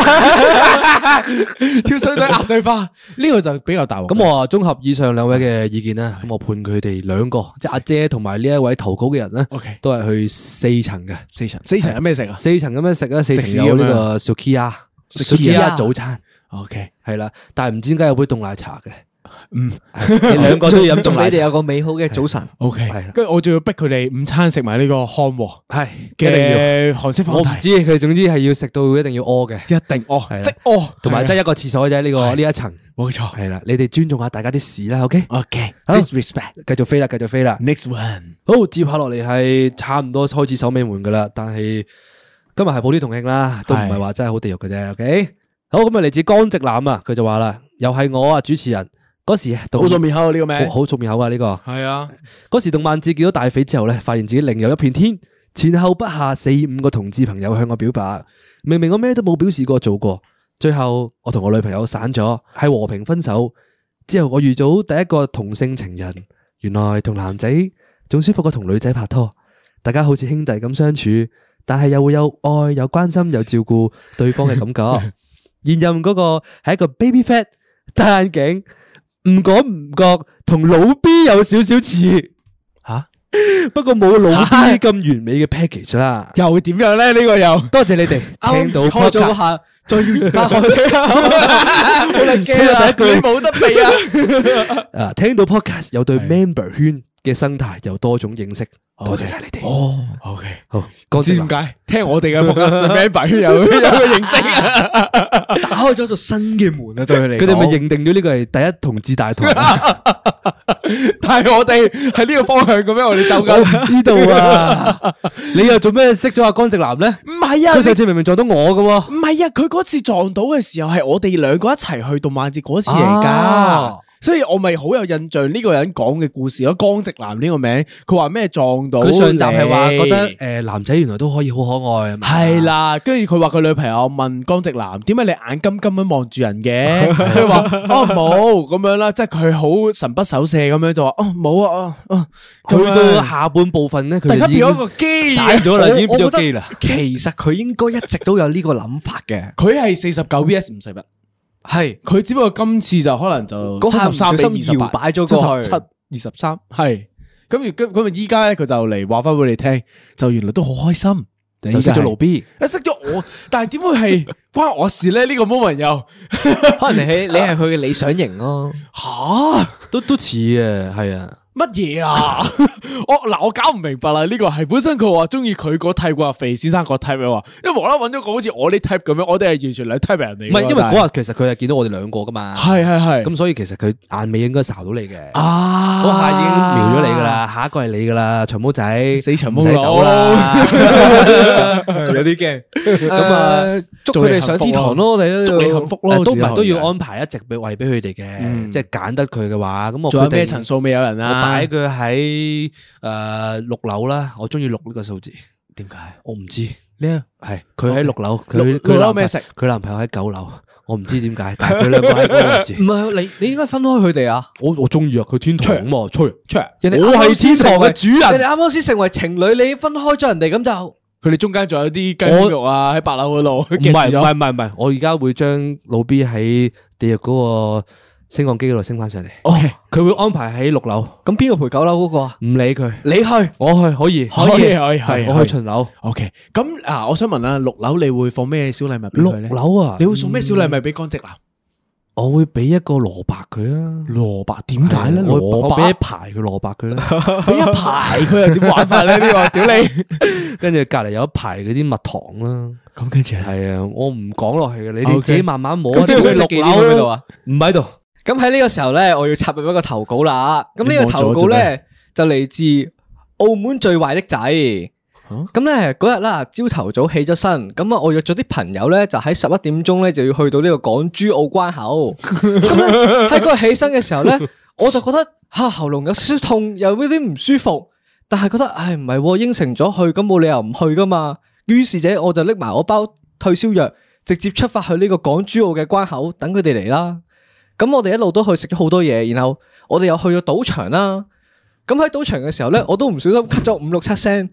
跳水隊壓水花，呢個就比較大鑊。 咁我啊綜合以上兩位嘅意見啦，咁我判佢哋兩個，即係阿姐同埋呢一位投稿嘅人咧 OK 都係去四層嘅。 四層，四層有咩食啊？ 四層咁樣食啊，四食屎層有呢咁樣個 Sukiya Sukiya Sukiya 早餐 OK， 係啦，但係唔知點解有杯凍奶茶嘅。 嗯你兩個都要飲凍奶茶， 你哋有個美好嘅早晨。 ，OK， 係啦跟住我仲要逼佢哋午餐食埋呢個漢和係一定要。 嘅韓式放題， 我唔知佢總之係要食到一定要屙嘅， 一定哦係啦， 即屙， 同埋得一個廁所啫。呢個呢一層冇錯。 係啦，你哋尊重下大家啲事啦。OK，好 OK，disrespect。 繼續飛啦，繼續飛啦。 Next one， 好，接下落嚟係差唔多開始守尾門噶啦，但係今日係普天同慶啦，都唔係話真係好地獄嘅啫。OK，好，咁啊嚟自江直男啊，佢就話啦，又係我啊主持人嗰時讀好熟面口呢個名， 好好熟面口啊呢個。 係啊， 嗰時動漫節見到大肥之後咧，發現自己另有一片天，前後不下四五個同志朋友向我表白，明明我咩都冇表示過做過，最後我同我女朋友散咗，係和平分手。之後我遇到第一個同性情人，原來同男仔仲舒服過同女仔拍拖，大家好似兄弟咁相處，但係又會有愛、有關心、有照顧對方嘅感覺。現任嗰個係一個 baby fat 戴眼鏡。唔講唔覺，同老 B 有少少似吓， 不過冇老 B 咁完美嘅 package 啦。 又點樣咧？呢個又多謝你哋聽到開咗嗰下，再要而家開，好撚驚啊！ 第一句冇得避啊！ 啊，聽到 podcast 有對 member 圈嘅生態有多種認識，多謝晒你哋。 哦，OK， 好， 唔講知點解聽我哋嘅 podcast member 圈有有個認識啊？ 打開咗一道新嘅門啊！對佢嚟講， 佢哋咪認定咗呢個係第一同志大台？ 但係我哋喺呢個方向嘅咩？我哋走緊， 我唔知道啊！你又做咩識咗阿江直男咧？ 唔係啊， 佢上次明明撞到我嘅喎。 唔係啊，佢嗰次撞到嘅時候係我哋兩個一齊去動漫節嗰次嚟噶。 啊所以我咪好有印象呢個人講嘅故事咯，江直男呢個名，佢話咩撞到佢上集係話你覺得誒男仔原來都可以好可愛啊嘛。 係啦，跟住佢話佢女朋友問江直男，點解你眼金金咁望住人嘅？佢話哦冇咁樣啦，即係佢好神不守舍咁樣就話哦冇啊哦， 去到下半部分咧，佢突然間就已經變咗個機散咗啦，已經變我覺得咗機啦。 其實佢應該一直都有呢個諗法嘅， 佢係四十九 V S 五十一。 係佢只不過今次就可能就嗰下唔七十三比小心二十八搖擺咗過去七二十三係咁，而咁咁啊！依家咧佢就嚟話翻俾你聽，就原來都好開心， 就識咗盧 B， 一識咗我，但係點會係關我事咧？呢個 moment 又可能你係你係佢嘅理想型咯。 吓都都似嘅，係啊。 乜嘢啊？我嗱我搞唔明白啦！呢個係本身佢話中意佢個 type 話肥先生個 type 嘅話，因為無啦啦揾咗個好似我呢 type 咁樣，我哋係完全兩 type 人嚟。 唔係，因為嗰日其實佢係見到我哋兩個噶嘛。 係係係咁所以其實佢眼尾應該睄到你嘅。 啊， 嗰下已經瞄咗你噶啦，下一個係你噶啦，長毛仔， 死長毛唔使走啦。 有啲驚。咁啊，祝佢哋上天堂咯！我哋祝你幸福咯， 誒都唔係都只可以要安排一直俾位俾佢哋嘅，即係揀得佢嘅話，咁我仲有決定咩層數未有人我啊？ 擺佢喺誒六樓啦，我中意六呢個數字。 點解？ 我唔知， 呢係佢喺六樓，佢六佢男六樓咩食佢男朋友喺九樓，我唔知點解，但係佢兩個喺嗰個位置唔。係你，你應該分開佢哋啊！ 我我中意啊，佢天堂啊嘛，吹出嚟， 人哋我係天堂嘅主人你哋啱啱先成為情侶，你分開咗人哋咁就佢哋中間仲有啲雞肉啊，喺八樓嗰度。唔唔係唔係唔係唔係，我而家會將老 B 喺地獄嗰個升降機嗰度升翻上嚟。 哦， 佢會安排喺六樓， 咁邊個陪九樓嗰個啊？ 唔理佢， 你去， 我去可以， 可以可以係我去巡樓。 OK，咁啊，我想問啊，六樓你會放咩小禮物俾六佢咧？ 樓啊， 你會送咩小禮物俾江直男？ 我會俾一個蘿蔔佢啊。 蘿蔔點解咧？ 我蘿我俾一蔔排佢蘿蔔佢啦， 俾一排佢又點玩法咧？呢個屌你！ 跟住隔籬有一排嗰啲蜜糖啦。 咁跟住咧， 係啊，我唔講落去嘅，你哋 OK 自己慢慢摸。 咁即係佢六六樓喺度啊？ 唔喺度。 咁喺呢個時候咧，我要插入一個投稿啦。咁呢個投稿咧就嚟自澳門最壞的仔。咁咧嗰日啦，朝頭早起咗身，咁啊我約咗啲朋友咧，就喺十一點鐘咧就要去到呢個港珠澳關口。咁咧喺嗰日起身嘅時候咧，我就覺得吓喉嚨有少少痛，又有啲唔舒服，但係覺得唉唔係應承咗去，咁冇理由唔去噶嘛。於是者我就拎埋我包退燒藥，直接出發去呢個港珠澳嘅關口等佢哋嚟啦。咁我哋一路都去食咗好多嘢，然後我哋又去咗賭場啦。咁喺賭場嘅時候咧，我都唔小心咳咗五六七聲。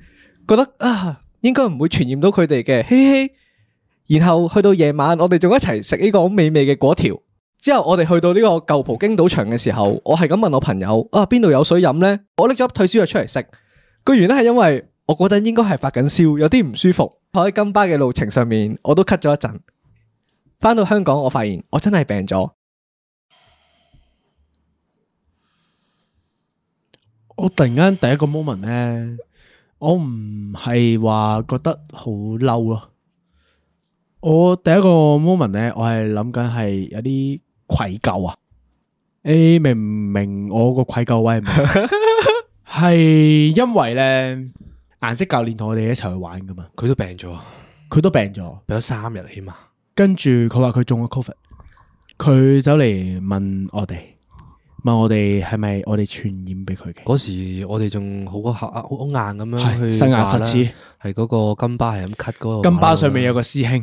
覺得啊應該唔會傳染到佢哋嘅，嘻嘻。然後去到夜晚，我哋仲一齊食呢個好美味嘅果條。之後我哋去到呢個舊葡京賭場嘅時候，我係咁問我朋友啊，邊度有水飲呢？我拎咗粒退燒藥出嚟食。個原因係因為我嗰陣應該係發緊燒，有啲唔舒服。喺金巴嘅路程上面，我都咳咗一陣。翻到香港，我發現我真係病咗。 我突然間第一個 moment 咧，我唔係話覺得好嬲咯。我第一個 moment 咧，我係諗緊係有啲愧疚啊。你明唔明我個愧疚位係咩？係因為咧，顏色教練同我哋一齊去玩噶嘛， 佢都病咗， 佢都病咗， 病咗三日起碼。 跟住佢話佢中咗 Covid，佢走嚟問我哋。問我哋係咪我哋傳染俾佢嘅？ 嗰時我哋仲好個好好硬咁樣去實牙實齒， 係嗰個金巴係咁咳嗰個。 金巴上面有個師兄，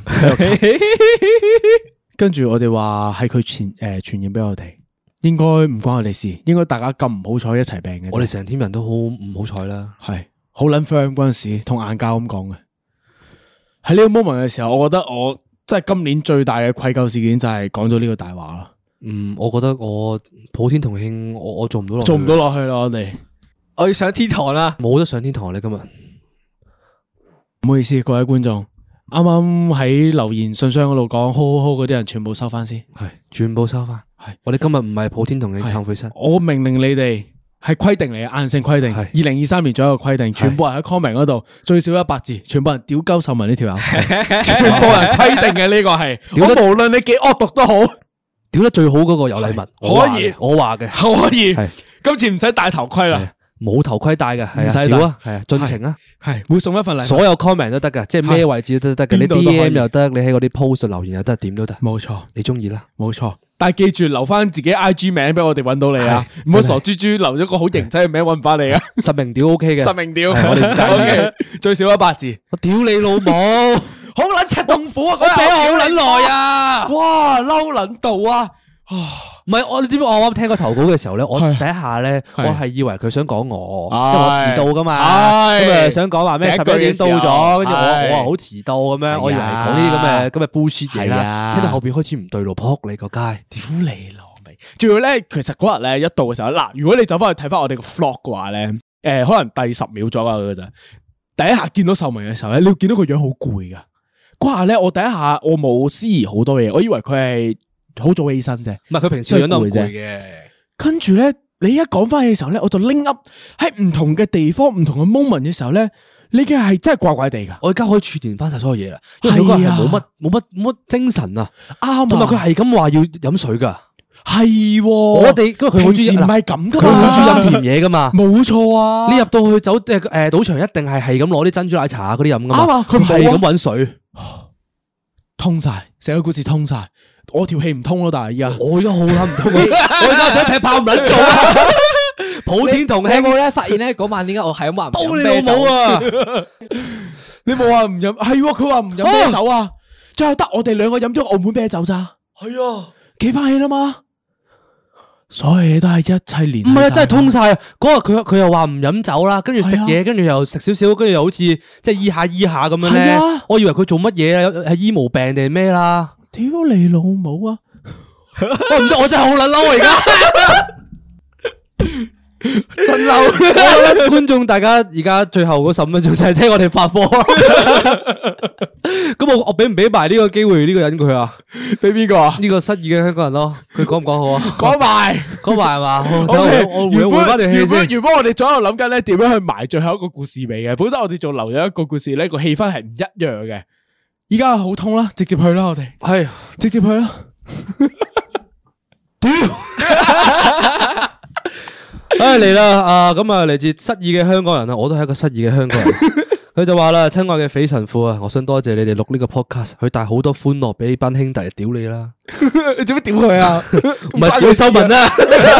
跟住我哋話係佢傳誒傳染俾我哋，應該唔關我哋事，應該大家咁唔好彩一齊病嘅。 我哋成 team 人都好唔好彩啦， 係好撚 firm 嗰陣時，同硬膠咁講嘅。喺呢個 moment 嘅時候，我覺得我即係今年最大嘅愧疚事件就係講咗呢個大話咯。 嗯，我覺得我普天同慶，我我做唔到落， 做唔到落去啦，我哋我要上天堂啦， 冇得上天堂咧今日。 唔好意思，各位觀眾，啱啱喺留言信箱嗰度講好好好嗰啲人，全部收翻先， 係全部收翻。係我哋今日唔係普天同慶懺悔室， 我命令你哋係規定嚟嘅，硬性規定，二零二三年左右嘅規定，全部人喺 comment 嗰度最少一百字，全部人屌鳩秀文呢條友，全部人規定嘅呢個係，我無論你幾惡毒都好。 屌得最好嗰個有禮物， 可以， 我話嘅可以，今次唔使戴頭盔啦， 冇頭盔戴嘅，唔使屌啊，係啊，盡情啊， 係會送一份禮物， 所有 comment 都得噶，即係咩位置都得嘅，你 D M 又得，你喺嗰啲 post 度留言又得，點都得， 冇錯， 你中意啦， 冇錯，但係記住留翻自己 I G 名俾我哋搵到你啊，唔好傻豬豬留咗個好型仔嘅名搵唔翻你啊， 實名屌 OK 嘅， 實名屌， 我哋唔介意嘅， 最少一百字， 我屌你老母， 好撚赤痛苦啊， 我俾好撚耐啊， 哇，嬲撚到啊！ 唔係我，你知唔知我啱啱聽個投稿嘅時候咧，我第一下咧，我係以為佢想講我，因為我遲到噶嘛，咁啊想講話咩十一點到咗，跟住我我話好遲到咁樣，我以為係講呢啲咁嘅咁嘅 bullshit 嘢啦，聽到後邊開始唔對路，扑你個街， 屌你老味！仲要咧，其實嗰日咧一到嘅時候，嗱，如果你走翻去睇翻我哋個 vlog 嘅話咧，誒，可能第十秒左右嘅咋，第一下見到秀文嘅時候咧，你會見到佢樣好攰噶。嗰下咧，我第一下我冇思疑好多嘢，我以為佢係。好早起身啫， 唔係佢平時樣都唔攰嘅。 跟住咧，你一講翻起嘅時候咧，我就拎 up 喺唔同嘅地方、唔同嘅 moment 嘅時候咧，你嘅係真係怪怪地㗎。 我而家可以串聯翻晒所有嘢啦，因為嗰個人係冇乜冇乜冇乜精神啊，啱，同埋佢係咁話要飲水㗎。 係， 我哋因為佢好中意唔係咁噶， 佢好中意飲甜嘢噶嘛。 冇錯啊！ 你入到去酒誒誒賭場一定係係咁攞啲珍珠奶茶嗰啲飲噶嘛。 啱啊，佢係咁搵水， 通晒成個故事通晒。我條氣唔通咯，但係而家我而家好諗唔通，我而家想劈炮唔捻做啊！普天同慶， 有冇咧發現咧嗰晚點解我係咁話唔飲啤酒啊？ 你冇話唔飲，係佢話唔飲啤酒啊？最後得我哋兩個飲咗澳門啤酒咋？ 係啊， 企翻起啦嘛？所有嘢都係一切連， 唔係啊，真係通晒啊！嗰日佢佢又話唔飲酒啦，跟住食嘢，跟住又食少少，跟住又好似即係醫下醫下咁樣咧。我以為佢做乜嘢啊？係醫毛病定係咩啦？ 屌你老母啊！ 我唔知，我真係好撚嬲啊！而家真嬲！我覺得觀眾大家而家最後嗰十五分鐘就係聽我哋發貨。咁我我俾唔俾埋呢個機會呢個人佢啊？ 俾邊個啊？ 呢個失意嘅香港人咯，佢講唔講好啊？ 講埋， 講埋係嘛？我我原回翻條氣先。 原本我哋左右諗緊咧，點樣去埋最後一個故事尾嘅？本身我哋仲留咗一個故事咧，個氣氛係唔一樣嘅。而家好通啦，直接去啦，我哋係直接去啦。 屌！唉嚟啦啊！咁啊嚟自失意嘅香港人啊，我都係一個失意嘅香港人。佢就話啦，親愛嘅匪神父啊，我想多謝你哋錄呢個 podcast，佢帶好多歡樂俾班兄弟，屌你啦！ 你做乜屌佢啊？ 唔係屌修文啊！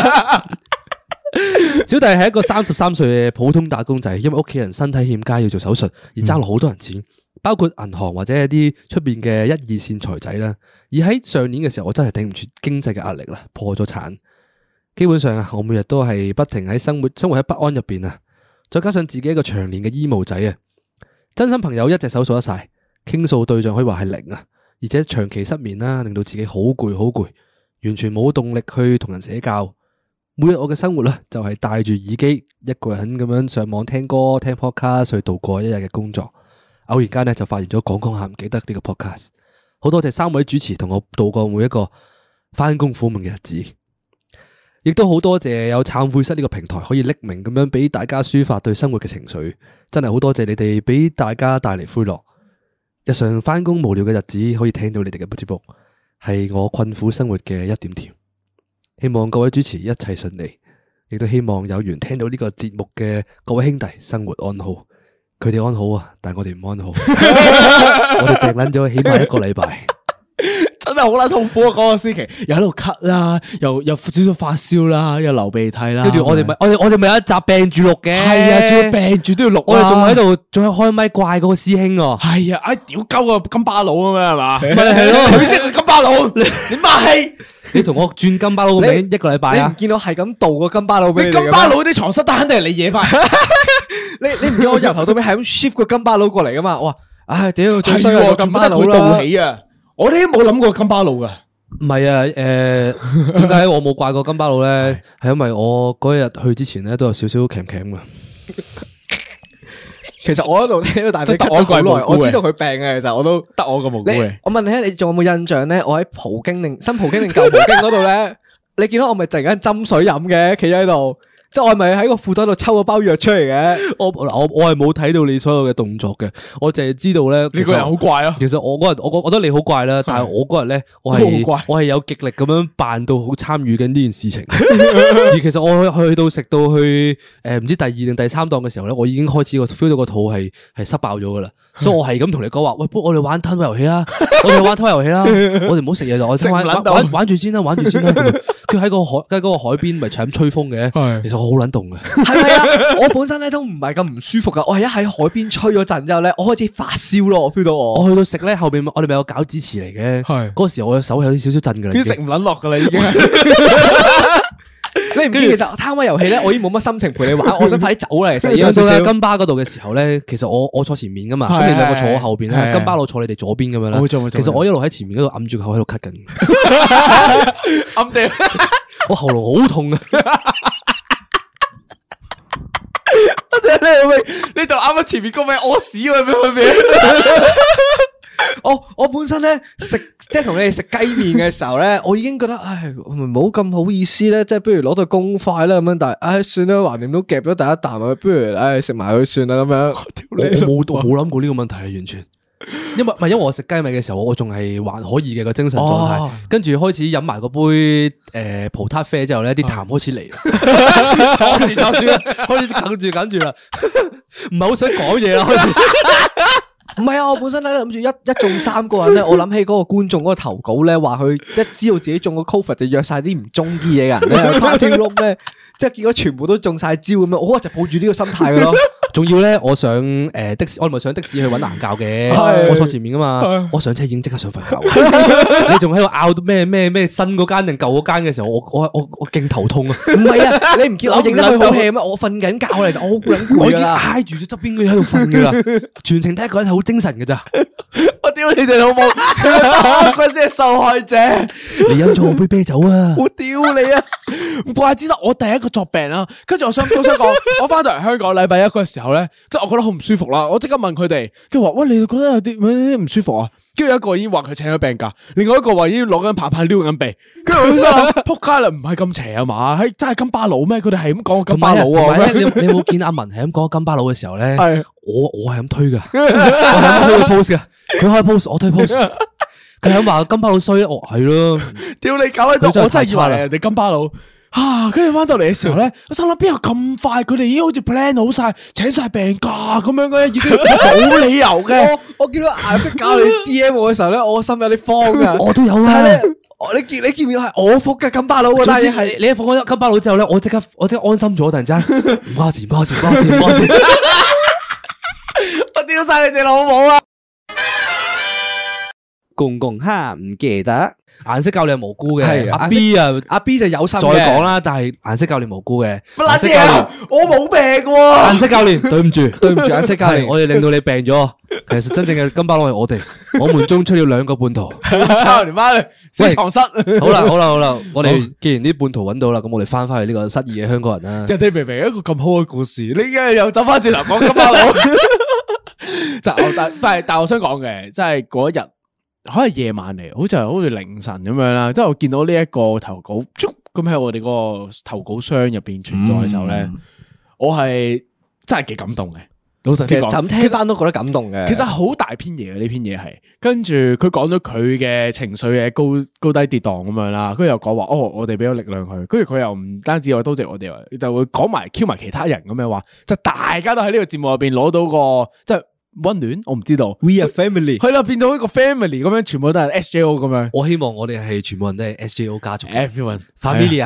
小弟係一個三十三歲嘅普通打工仔，因為屋企人身體欠佳要做手術，而爭落好多人錢。包括銀行或者一啲出邊嘅一二線財仔啦，而喺上年嘅時候，我真係頂唔住經濟嘅壓力啦，破咗產。基本上啊，我每日都係不停喺生活生活喺不安入邊啊，再加上自己一個長年嘅醫務仔啊， 真心朋友一隻手數得晒，傾訴對象可以話係零啊，而且長期失眠啦，令到自己好攰好攰，完全冇動力去同人社交。每日我嘅生活咧就係戴住耳機，一個人咁樣上網聽歌、聽 podcast 去度過一日嘅工作。偶然間咧就發現咗講講下唔記得呢個 podcast。好多謝三位主持同我度過每一個翻工苦悶嘅日子，亦都好多謝有懺悔室呢個平台可以匿名咁樣俾大家抒發對生活嘅情緒。真係好多謝你哋俾大家帶嚟歡樂。日常翻工無聊嘅日子可以聽到你哋嘅節目，係我困苦生活嘅一點甜。希望各位主持一切順利，亦都希望有緣聽到呢個節目嘅各位兄弟生活安好。佢哋安好啊，但係我哋唔安好。我哋病撚咗起碼一個禮拜， 真係好撚痛苦啊！嗰個星期又喺度咳啦，又又少少發燒啦，又流鼻涕啦。 跟住我哋咪我哋我哋咪有一集病住錄嘅， 係啊，仲要病住都要錄。 我哋仲喺度仲喺開咪怪嗰個師兄喎。 係啊，哎屌鳩個金巴佬咁樣係嘛？ 咪係咯， 佢識個金巴佬，你你媽氣！ 你同我轉金巴佬個名一個禮拜啊！ 你唔見到係咁導個金巴佬俾你金巴佬啲床蝨單肯定係你惹翻。 你你唔見我由頭到尾係咁 shift 個金巴佬過嚟噶嘛？我話唉屌最衰係個金巴佬佢啦！ 導起啊！我哋都冇諗過金巴佬噶。 唔係啊，誒，點解我冇怪過金巴佬咧？係因為我嗰日去之前咧都有少少鉗鉗噶。 其實我喺度聽到大髀即係咳咗好耐， 得我一個無辜嘅我知道佢病嘅，其實我都得我個無辜你嘅。 我問你咧，你仲有冇印象咧？我喺葡京定新葡京定舊葡京嗰度咧，你見到我咪突然間斟水飲嘅，企喺度，即係我係咪喺個褲袋度抽咗包藥出嚟嘅？ 我嗱我我係冇睇到你所有嘅動作嘅，我淨係知道咧。 你個人好怪啊！ 其實我嗰日我我覺得你好怪啦，但係我嗰日咧，我都好怪係我係有極力咁樣扮到好參與緊呢件事情。而其實我去去到食到去誒唔知第二定第三檔嘅時候咧，我已經開始個 feel 到個肚係係塞爆咗噶啦，所以我係咁同你講話，喂，不如我哋玩吞位遊戲啊，我哋玩吞位遊戲啦，我哋唔好食嘢就我先玩玩玩玩住先啦，玩住先啦。佢喺個海喺嗰個海邊咪長咁吹風嘅，其實我好撚凍嘅。 係咪啊？我本身咧都唔係咁唔舒服噶，我係一喺海邊吹咗陣之後咧，我開始發燒咯，我 feel 到我。 我去到食咧，後邊我哋咪有餃子翅嚟嘅， 係嗰時我嘅手有啲少少震噶啦， 已經食唔撚落噶啦，已經。 你唔知其實攤位遊戲咧，我已經冇乜心情陪你玩，我想快啲走啦。其實上到咧金巴嗰度嘅時候咧，其實我我坐前面噶嘛，咁你兩個坐我後邊咧，金巴佬坐你哋左邊咁樣啦。其實我一路喺前面嗰度揞住個口喺度咳緊， 暗地。 我喉嚨好痛啊！ 你你就啱啱前面嗰位屙屎喎，咩分別？ 我我本身咧食即係同你哋食雞麵嘅時候咧，我已經覺得唉唔好咁好意思咧，即係不如攞對公筷啦咁樣，但係唉算啦，橫掂都夾咗第一啖啊，不如唉食埋佢算啦咁樣。 我冇我冇諗過呢個問題啊，完全。因為唔係因為我食雞米嘅時候，我仲係還可以嘅個精神狀態，跟住開始飲埋嗰杯誒葡撻啡之後咧，啲痰開始嚟，坐住坐住，開始梗住梗住啦，唔係好想講嘢啦，開始。 唔係啊，我本身咧諗住一一中三個人咧，我諗起嗰個觀眾嗰個投稿咧，話佢一知道自己中咗 Covid 就約晒啲唔中意嘅人咧，party room 咧，即係結果全部都中晒招咁樣，我就抱住呢個心態嘅咯。 仲要咧，我上誒的士，我唔係上的士去搵難教嘅，我坐前面噶嘛，我上車已經即刻想瞓覺。你仲喺度拗咩咩咩新嗰間定舊嗰間嘅時候，我我我我勁頭痛啊！ 唔係啊，你唔見我認得佢好 hea 咩？我瞓緊覺嚟，就我好撚攰我已經啦。 挨住咗側邊嗰啲喺度瞓噶啦，全程睇一個人係好精神噶咋。 我屌你哋老母，嗰先係受害者。 你飲咗我杯啤酒啊！ 我屌你啊！唔怪之得我第一個作病啦。跟住我想都想講，我翻到嚟香港禮拜一嗰個時候咧，即係我覺得好唔舒服啦。我即刻問佢哋，跟住話喂，你哋覺得有啲咩唔舒服啊？跟住有一個已經話佢請咗病假，另外一個話已經攞緊棒棒撩緊鼻。跟住我心諗，撲街啦，唔係咁邪啊嘛？係真係金巴佬咩？佢哋係咁講金巴佬啊！ 你你有冇見阿文係咁講金巴佬嘅時候咧？ 係我我係咁推噶，我係咁推個 post 噶。佢開 post，我推 post。佢係咁話金巴佬衰，我係咯。 屌你搞喺度，我真係以為人哋金巴佬。啊！跟住翻到嚟嘅時候咧，我心諗邊有咁快？佢哋已經好似 plan 好晒，請晒病假咁樣嘅，已經冇理由嘅。 我我見到顏色教你 D M 我嘅時候咧，我心有啲慌噶。 我都有啊。 你見你見唔見係我覆嘅金巴佬啊？ 總之係你一放咗金巴佬之後咧，我即刻我即刻安心咗，突然間唔關事，唔關事，唔關事，唔關事。 我屌晒你哋老母啊！ 公公哈唔記得。顏色教練係無辜嘅， 係阿 B 啊， 阿 B 就有心再嘅講啦，但係顏色教練無辜嘅。 乜顏色撚嘢啊？我冇病喎。 顏色教練，對唔住， 對唔住顏色教練係我哋令到你病咗。其實真正嘅金巴佬係我哋，我們中出了兩個叛徒。 操你媽！死藏室。 好啦好啦好啦，我哋既然啲叛徒揾到啦，咁我哋翻翻去呢個失意嘅香港人啦。 人哋明明一個咁好嘅故事，你而家又走翻轉頭講金巴佬。就我但但係但係我想講嘅，即係嗰一日可能夜晚嚟，好似係好似凌晨咁樣啦。即係我見到呢一個投稿，咁喺我哋個投稿箱入邊存在嘅時候咧， 嗯、 我係真係幾感動嘅。老實其實講， 就咁聽翻都覺得感動嘅。 其實好大篇嘢嘅呢篇嘢係，跟住佢講咗佢嘅情緒嘅高高低跌宕咁樣啦，跟住又講話哦，我哋俾咗力量佢，跟住佢又唔單止話多謝我哋，就會講埋 Q 埋其他人咁樣話，就大家都喺呢個節目入邊攞到個即係溫暖，我唔知道 We are family 係啦，變到一個 family 咁樣，全部都係 S J O 咁樣。 我希望我哋係全部人都係 S J O 家族 Everyone family 啊，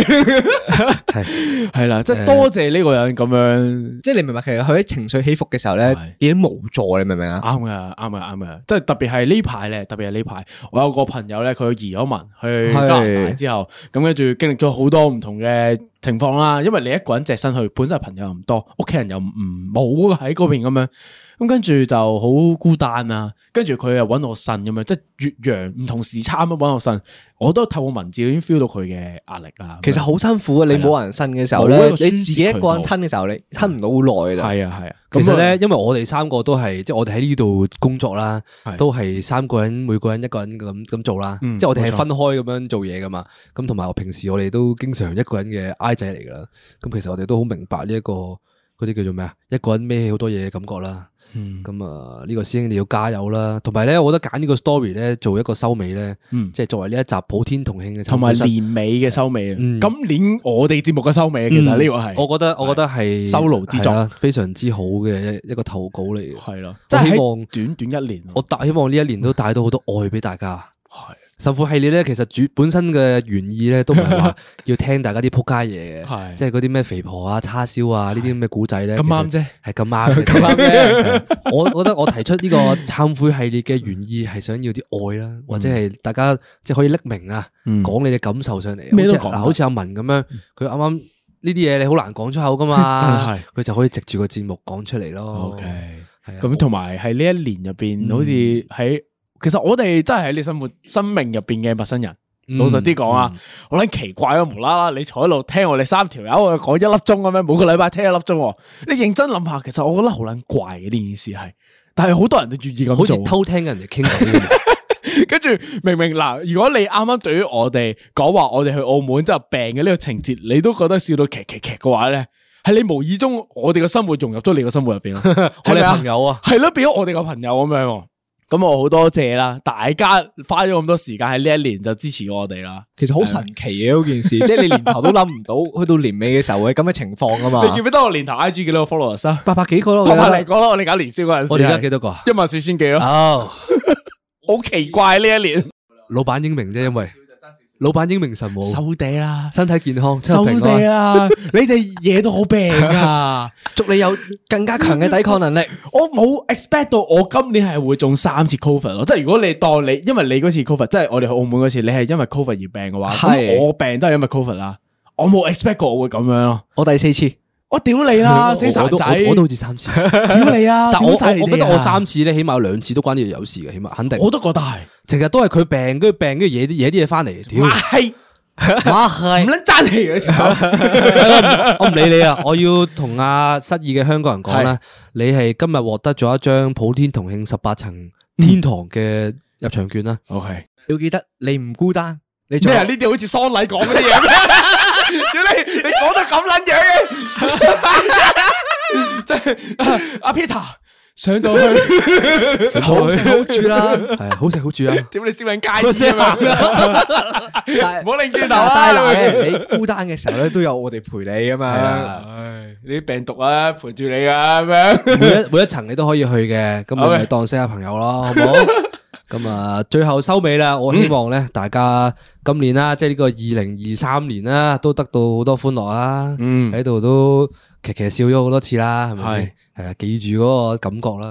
係係啦，即係多謝呢個人咁樣。 即係你明白，其實佢喺情緒起伏嘅時候咧，已經無助，你明唔明啊？ 啱噶，啱噶，啱噶，即係特別係呢排咧，特別係呢排，我有個朋友咧，佢移咗民去加拿大之後，咁跟住經歷咗好多唔同嘅情況啦。因為你一個人隻身去，本身朋友又唔多，屋企人又唔冇喺嗰邊咁樣。咁跟住就好孤單啊，跟住佢又搵我呻咁樣，即係越洋唔同時差咁搵我呻，我都透過文字已經 feel 到佢嘅壓力啊。 其實好辛苦啊！你冇人呻嘅時候咧，你自己一個人吞嘅時候，你吞唔到好耐噶。 係啊係啊， 其實咧，因為我哋三個都係即係我哋喺呢度工作啦，都係三個人每個人一個人咁咁做啦，即係我哋係分開咁樣做嘢噶嘛。咁同埋我平時我哋都經常一個人嘅 I 仔嚟噶啦。咁其實我哋都好明白呢一個嗰啲叫做咩啊，一個人孭起好多嘢嘅感覺啦。咁啊，呢個師兄你要加油啦！同埋咧，我覺得揀呢個 story 咧做一個收尾咧，即係作為呢一集普天同慶嘅， 同埋年尾嘅收尾啊！今年我哋節目嘅收尾，其實呢個係我覺得，我覺得係收爐之作， 非常之好嘅一一個投稿嚟嘅。 係咯， 即係希望短短一年， 我帶希望呢一年都帶到好多愛俾大家。係。神父系列咧，其實主本身嘅原意咧，都唔係話要聽大家啲仆街嘢嘅，即係嗰啲咩肥婆啊、叉燒啊呢啲咁嘅古仔咧， 咁啱啫， 係咁啱，咁啱啫。我覺得我提出呢個懺悔系列嘅原意係想要啲愛啦，或者係大家即係可以匿名啊，講你嘅感受上嚟。咩都講，好似阿文咁樣，佢啱啱呢啲嘢你好難講出口噶嘛，真係，佢就可以藉住個節目講出嚟咯。OK，係咁，同埋喺呢一年入邊，好似喺。其實我哋真係喺你生活生命入邊嘅陌生人，嗯、老實啲講啊，好撚、嗯、奇怪啊！無啦啦，你坐喺度聽我哋三條友講一粒鐘咁樣，每個禮拜聽一粒鐘，你認真諗下，其實我覺得好撚怪嘅呢件事係，但係好多人都願意咁做，好似偷聽人哋傾偈。 跟住明明嗱，如果你啱啱對於我哋講話，我哋去澳門之後病嘅呢個情節，你都覺得笑到劇劇劇嘅話咧，係你無意中我哋嘅生活融入咗你嘅生活入邊咯， 我哋朋友啊， 係咯，變咗我哋個朋友咁樣。咁我好多謝啦，大家花咗咁多時間喺呢一年就支持我哋啦。 其實好神奇嘅嗰件事，即係你年頭都諗唔到，去到年尾嘅時候會咁嘅情況啊嘛。 你記唔記得我年頭 I G 幾多個 followers 啊？ 八百幾個咯， 八百零個咯。我哋搞年宵嗰陣時， 我哋而家幾多個啊？ 一萬四千幾咯。哦，好奇怪呢一年。 老闆英明啫，因為老闆英明神武， 收嗲啦， 身體健康， 收嗲啦。你哋嘢都好病啊！ 祝你有更加強嘅抵抗能力。 我冇 expect 到我今年係會中三次 COVID 咯，即係如果你當你因為你嗰次 COVID，即係我哋去澳門嗰次，你係因為 COVID 而病嘅話，咁我病都係因為 COVID 啦。我冇 expect 過我會咁樣咯。 我第四次， 我屌你啦，死傻仔！ 我都好似三次， 屌你啊！ 但我我覺得我三次咧，起碼有兩次都關呢度有事嘅，起碼肯定。 我都覺得係， 成日都係佢病，跟住病，跟住惹啲惹啲嘢翻嚟，屌！ 係。哇係唔撚爭氣嘅條友， 我唔理你啊！我要同阿失意嘅香港人講啦，你係今日獲得咗一張普天同慶十八層天堂嘅入場券啦。 OK， 要記得你唔孤單。你咩啊？呢啲好似喪禮講嗰啲嘢，你你講得咁撚樣嘅，即係阿 Peter。上到去好食好住啦， 係好食好住啊！ 點你燒緊街先啊？唔好擰轉頭啊！ 你孤單嘅時候咧，都有我哋陪你噶嘛。 唉，你啲病毒啊，陪住你噶咁樣。 每一每一層你都可以去嘅，咁我咪當識下朋友咯，好唔好？咁啊，最後收尾啦，我希望咧，大家今年啦，即係呢個二零二三年啦，都得到好多歡樂啊！喺度都。琪琪笑咗好多次啦，係咪先？係啊，記住嗰個感覺啦。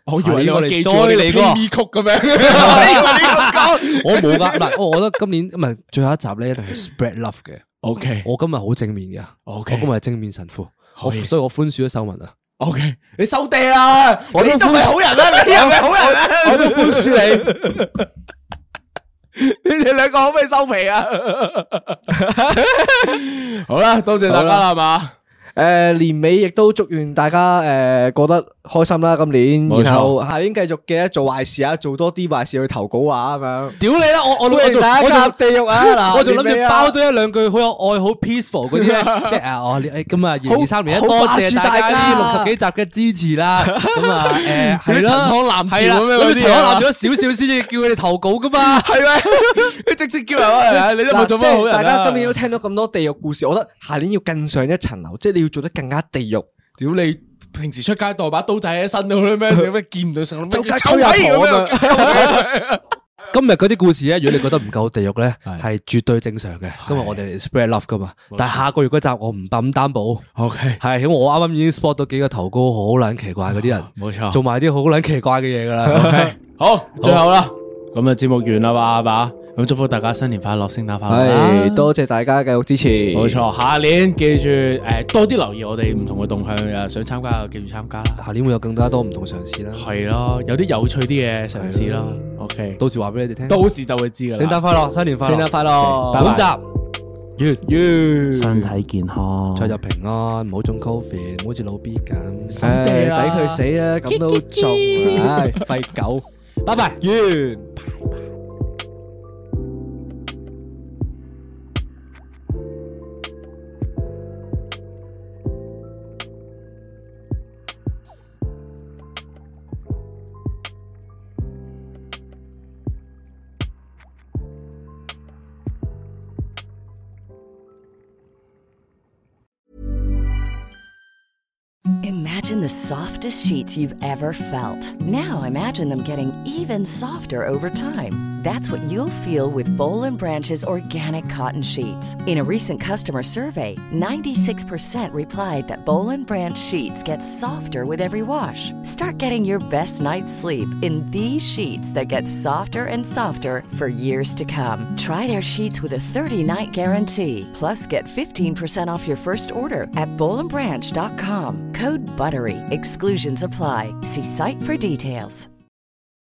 我以為你話記住再我哋嚟個 P V 曲咁樣，我以為你咁講。 我冇噶，嗱，我覺得今年唔係最後一集咧，一定係 spread love 嘅。 O K， 我今日好正面嘅 OK 我今日係正面神父，我可以所以我寬恕咗秀文啊。 O K，你收地啦， 我都你都係好人啦，你又係好人啦， 我都寬恕你。 你哋兩個可唔可以收皮啊？好啦，多謝大家啦，係嘛？ 誒，年尾亦都祝願大家誒過得開心啦，今年， 冇錯然後下年繼續記得做壞事啊，做多啲壞事去投稿啊，咁樣。 屌你啦！我我我歡迎仲我大家加入仲地獄啊！嗱， 我仲諗年尾啊住包多一兩句好有愛、好 peaceful 嗰啲咧，即係啊，我誒咁啊，二零二三年好多謝好掛住大家大家呢六十幾集嘅支持啦。咁啊誒係啦， 陳腔濫係啦， 調咁樣我要陳嗰啲啊腔濫調咗少少先至叫佢哋投稿噶嘛。 係咪？你直接叫人啊！你都冇做乜好人啊。 大家今年都聽到咁多地獄故事，我覺得下年要更上一層樓，即係你要做得更加地獄。 屌你！平時出街帶把刀仔喺身度咧咩？你咩見唔到上周街臭推阿鬼婆咁樣。 今日嗰啲故事咧，如果你覺得唔夠地獄咧， 係係絕對正常嘅。今日我哋嚟 spread love 噶嘛，但係下個月嗰集我唔敢擔保。 O K， 係，因為我啱啱已經 spot 到幾個投稿好撚奇怪嗰啲人， 冇錯做埋啲好撚奇怪嘅嘢噶啦。 OK，好，最後啦，咁啊節目完啦嘛，係嘛？咁祝福大家新年快樂，聖誕快樂啦！ 係多謝大家繼續支持。 冇錯，下年記住誒多啲留意我哋唔同嘅動向，誒想參加嘅記住參加啦。 下年會有更加多唔同嘗試啦。 係咯，有啲有趣啲嘅嘗試咯。OK， 到時話俾你哋聽。 到時就會知噶啦。 聖誕快樂，新年快樂， 聖誕快樂， 拜拜本集完完， 身體健康， 出入平安，唔好中 Covid，唔好好似老 B 咁。 唉地啊抵佢死啊！咁都中，唉，廢狗， 拜拜， 完。 Imagine the softest sheets you've ever felt. Now imagine them getting even softer over time. That's what you'll feel with Bowl and Branch's organic cotton sheets. In a recent customer survey, ninety-six percent replied that Bowl and Branch sheets get softer with every wash. Start getting your best night's sleep in these sheets that get softer and softer for years to come. Try their sheets with a thirty-night guarantee. Plus, get fifteen percent off your first order at bowl and branch dot com. Code BUTTERY. Exclusions apply. See site for details.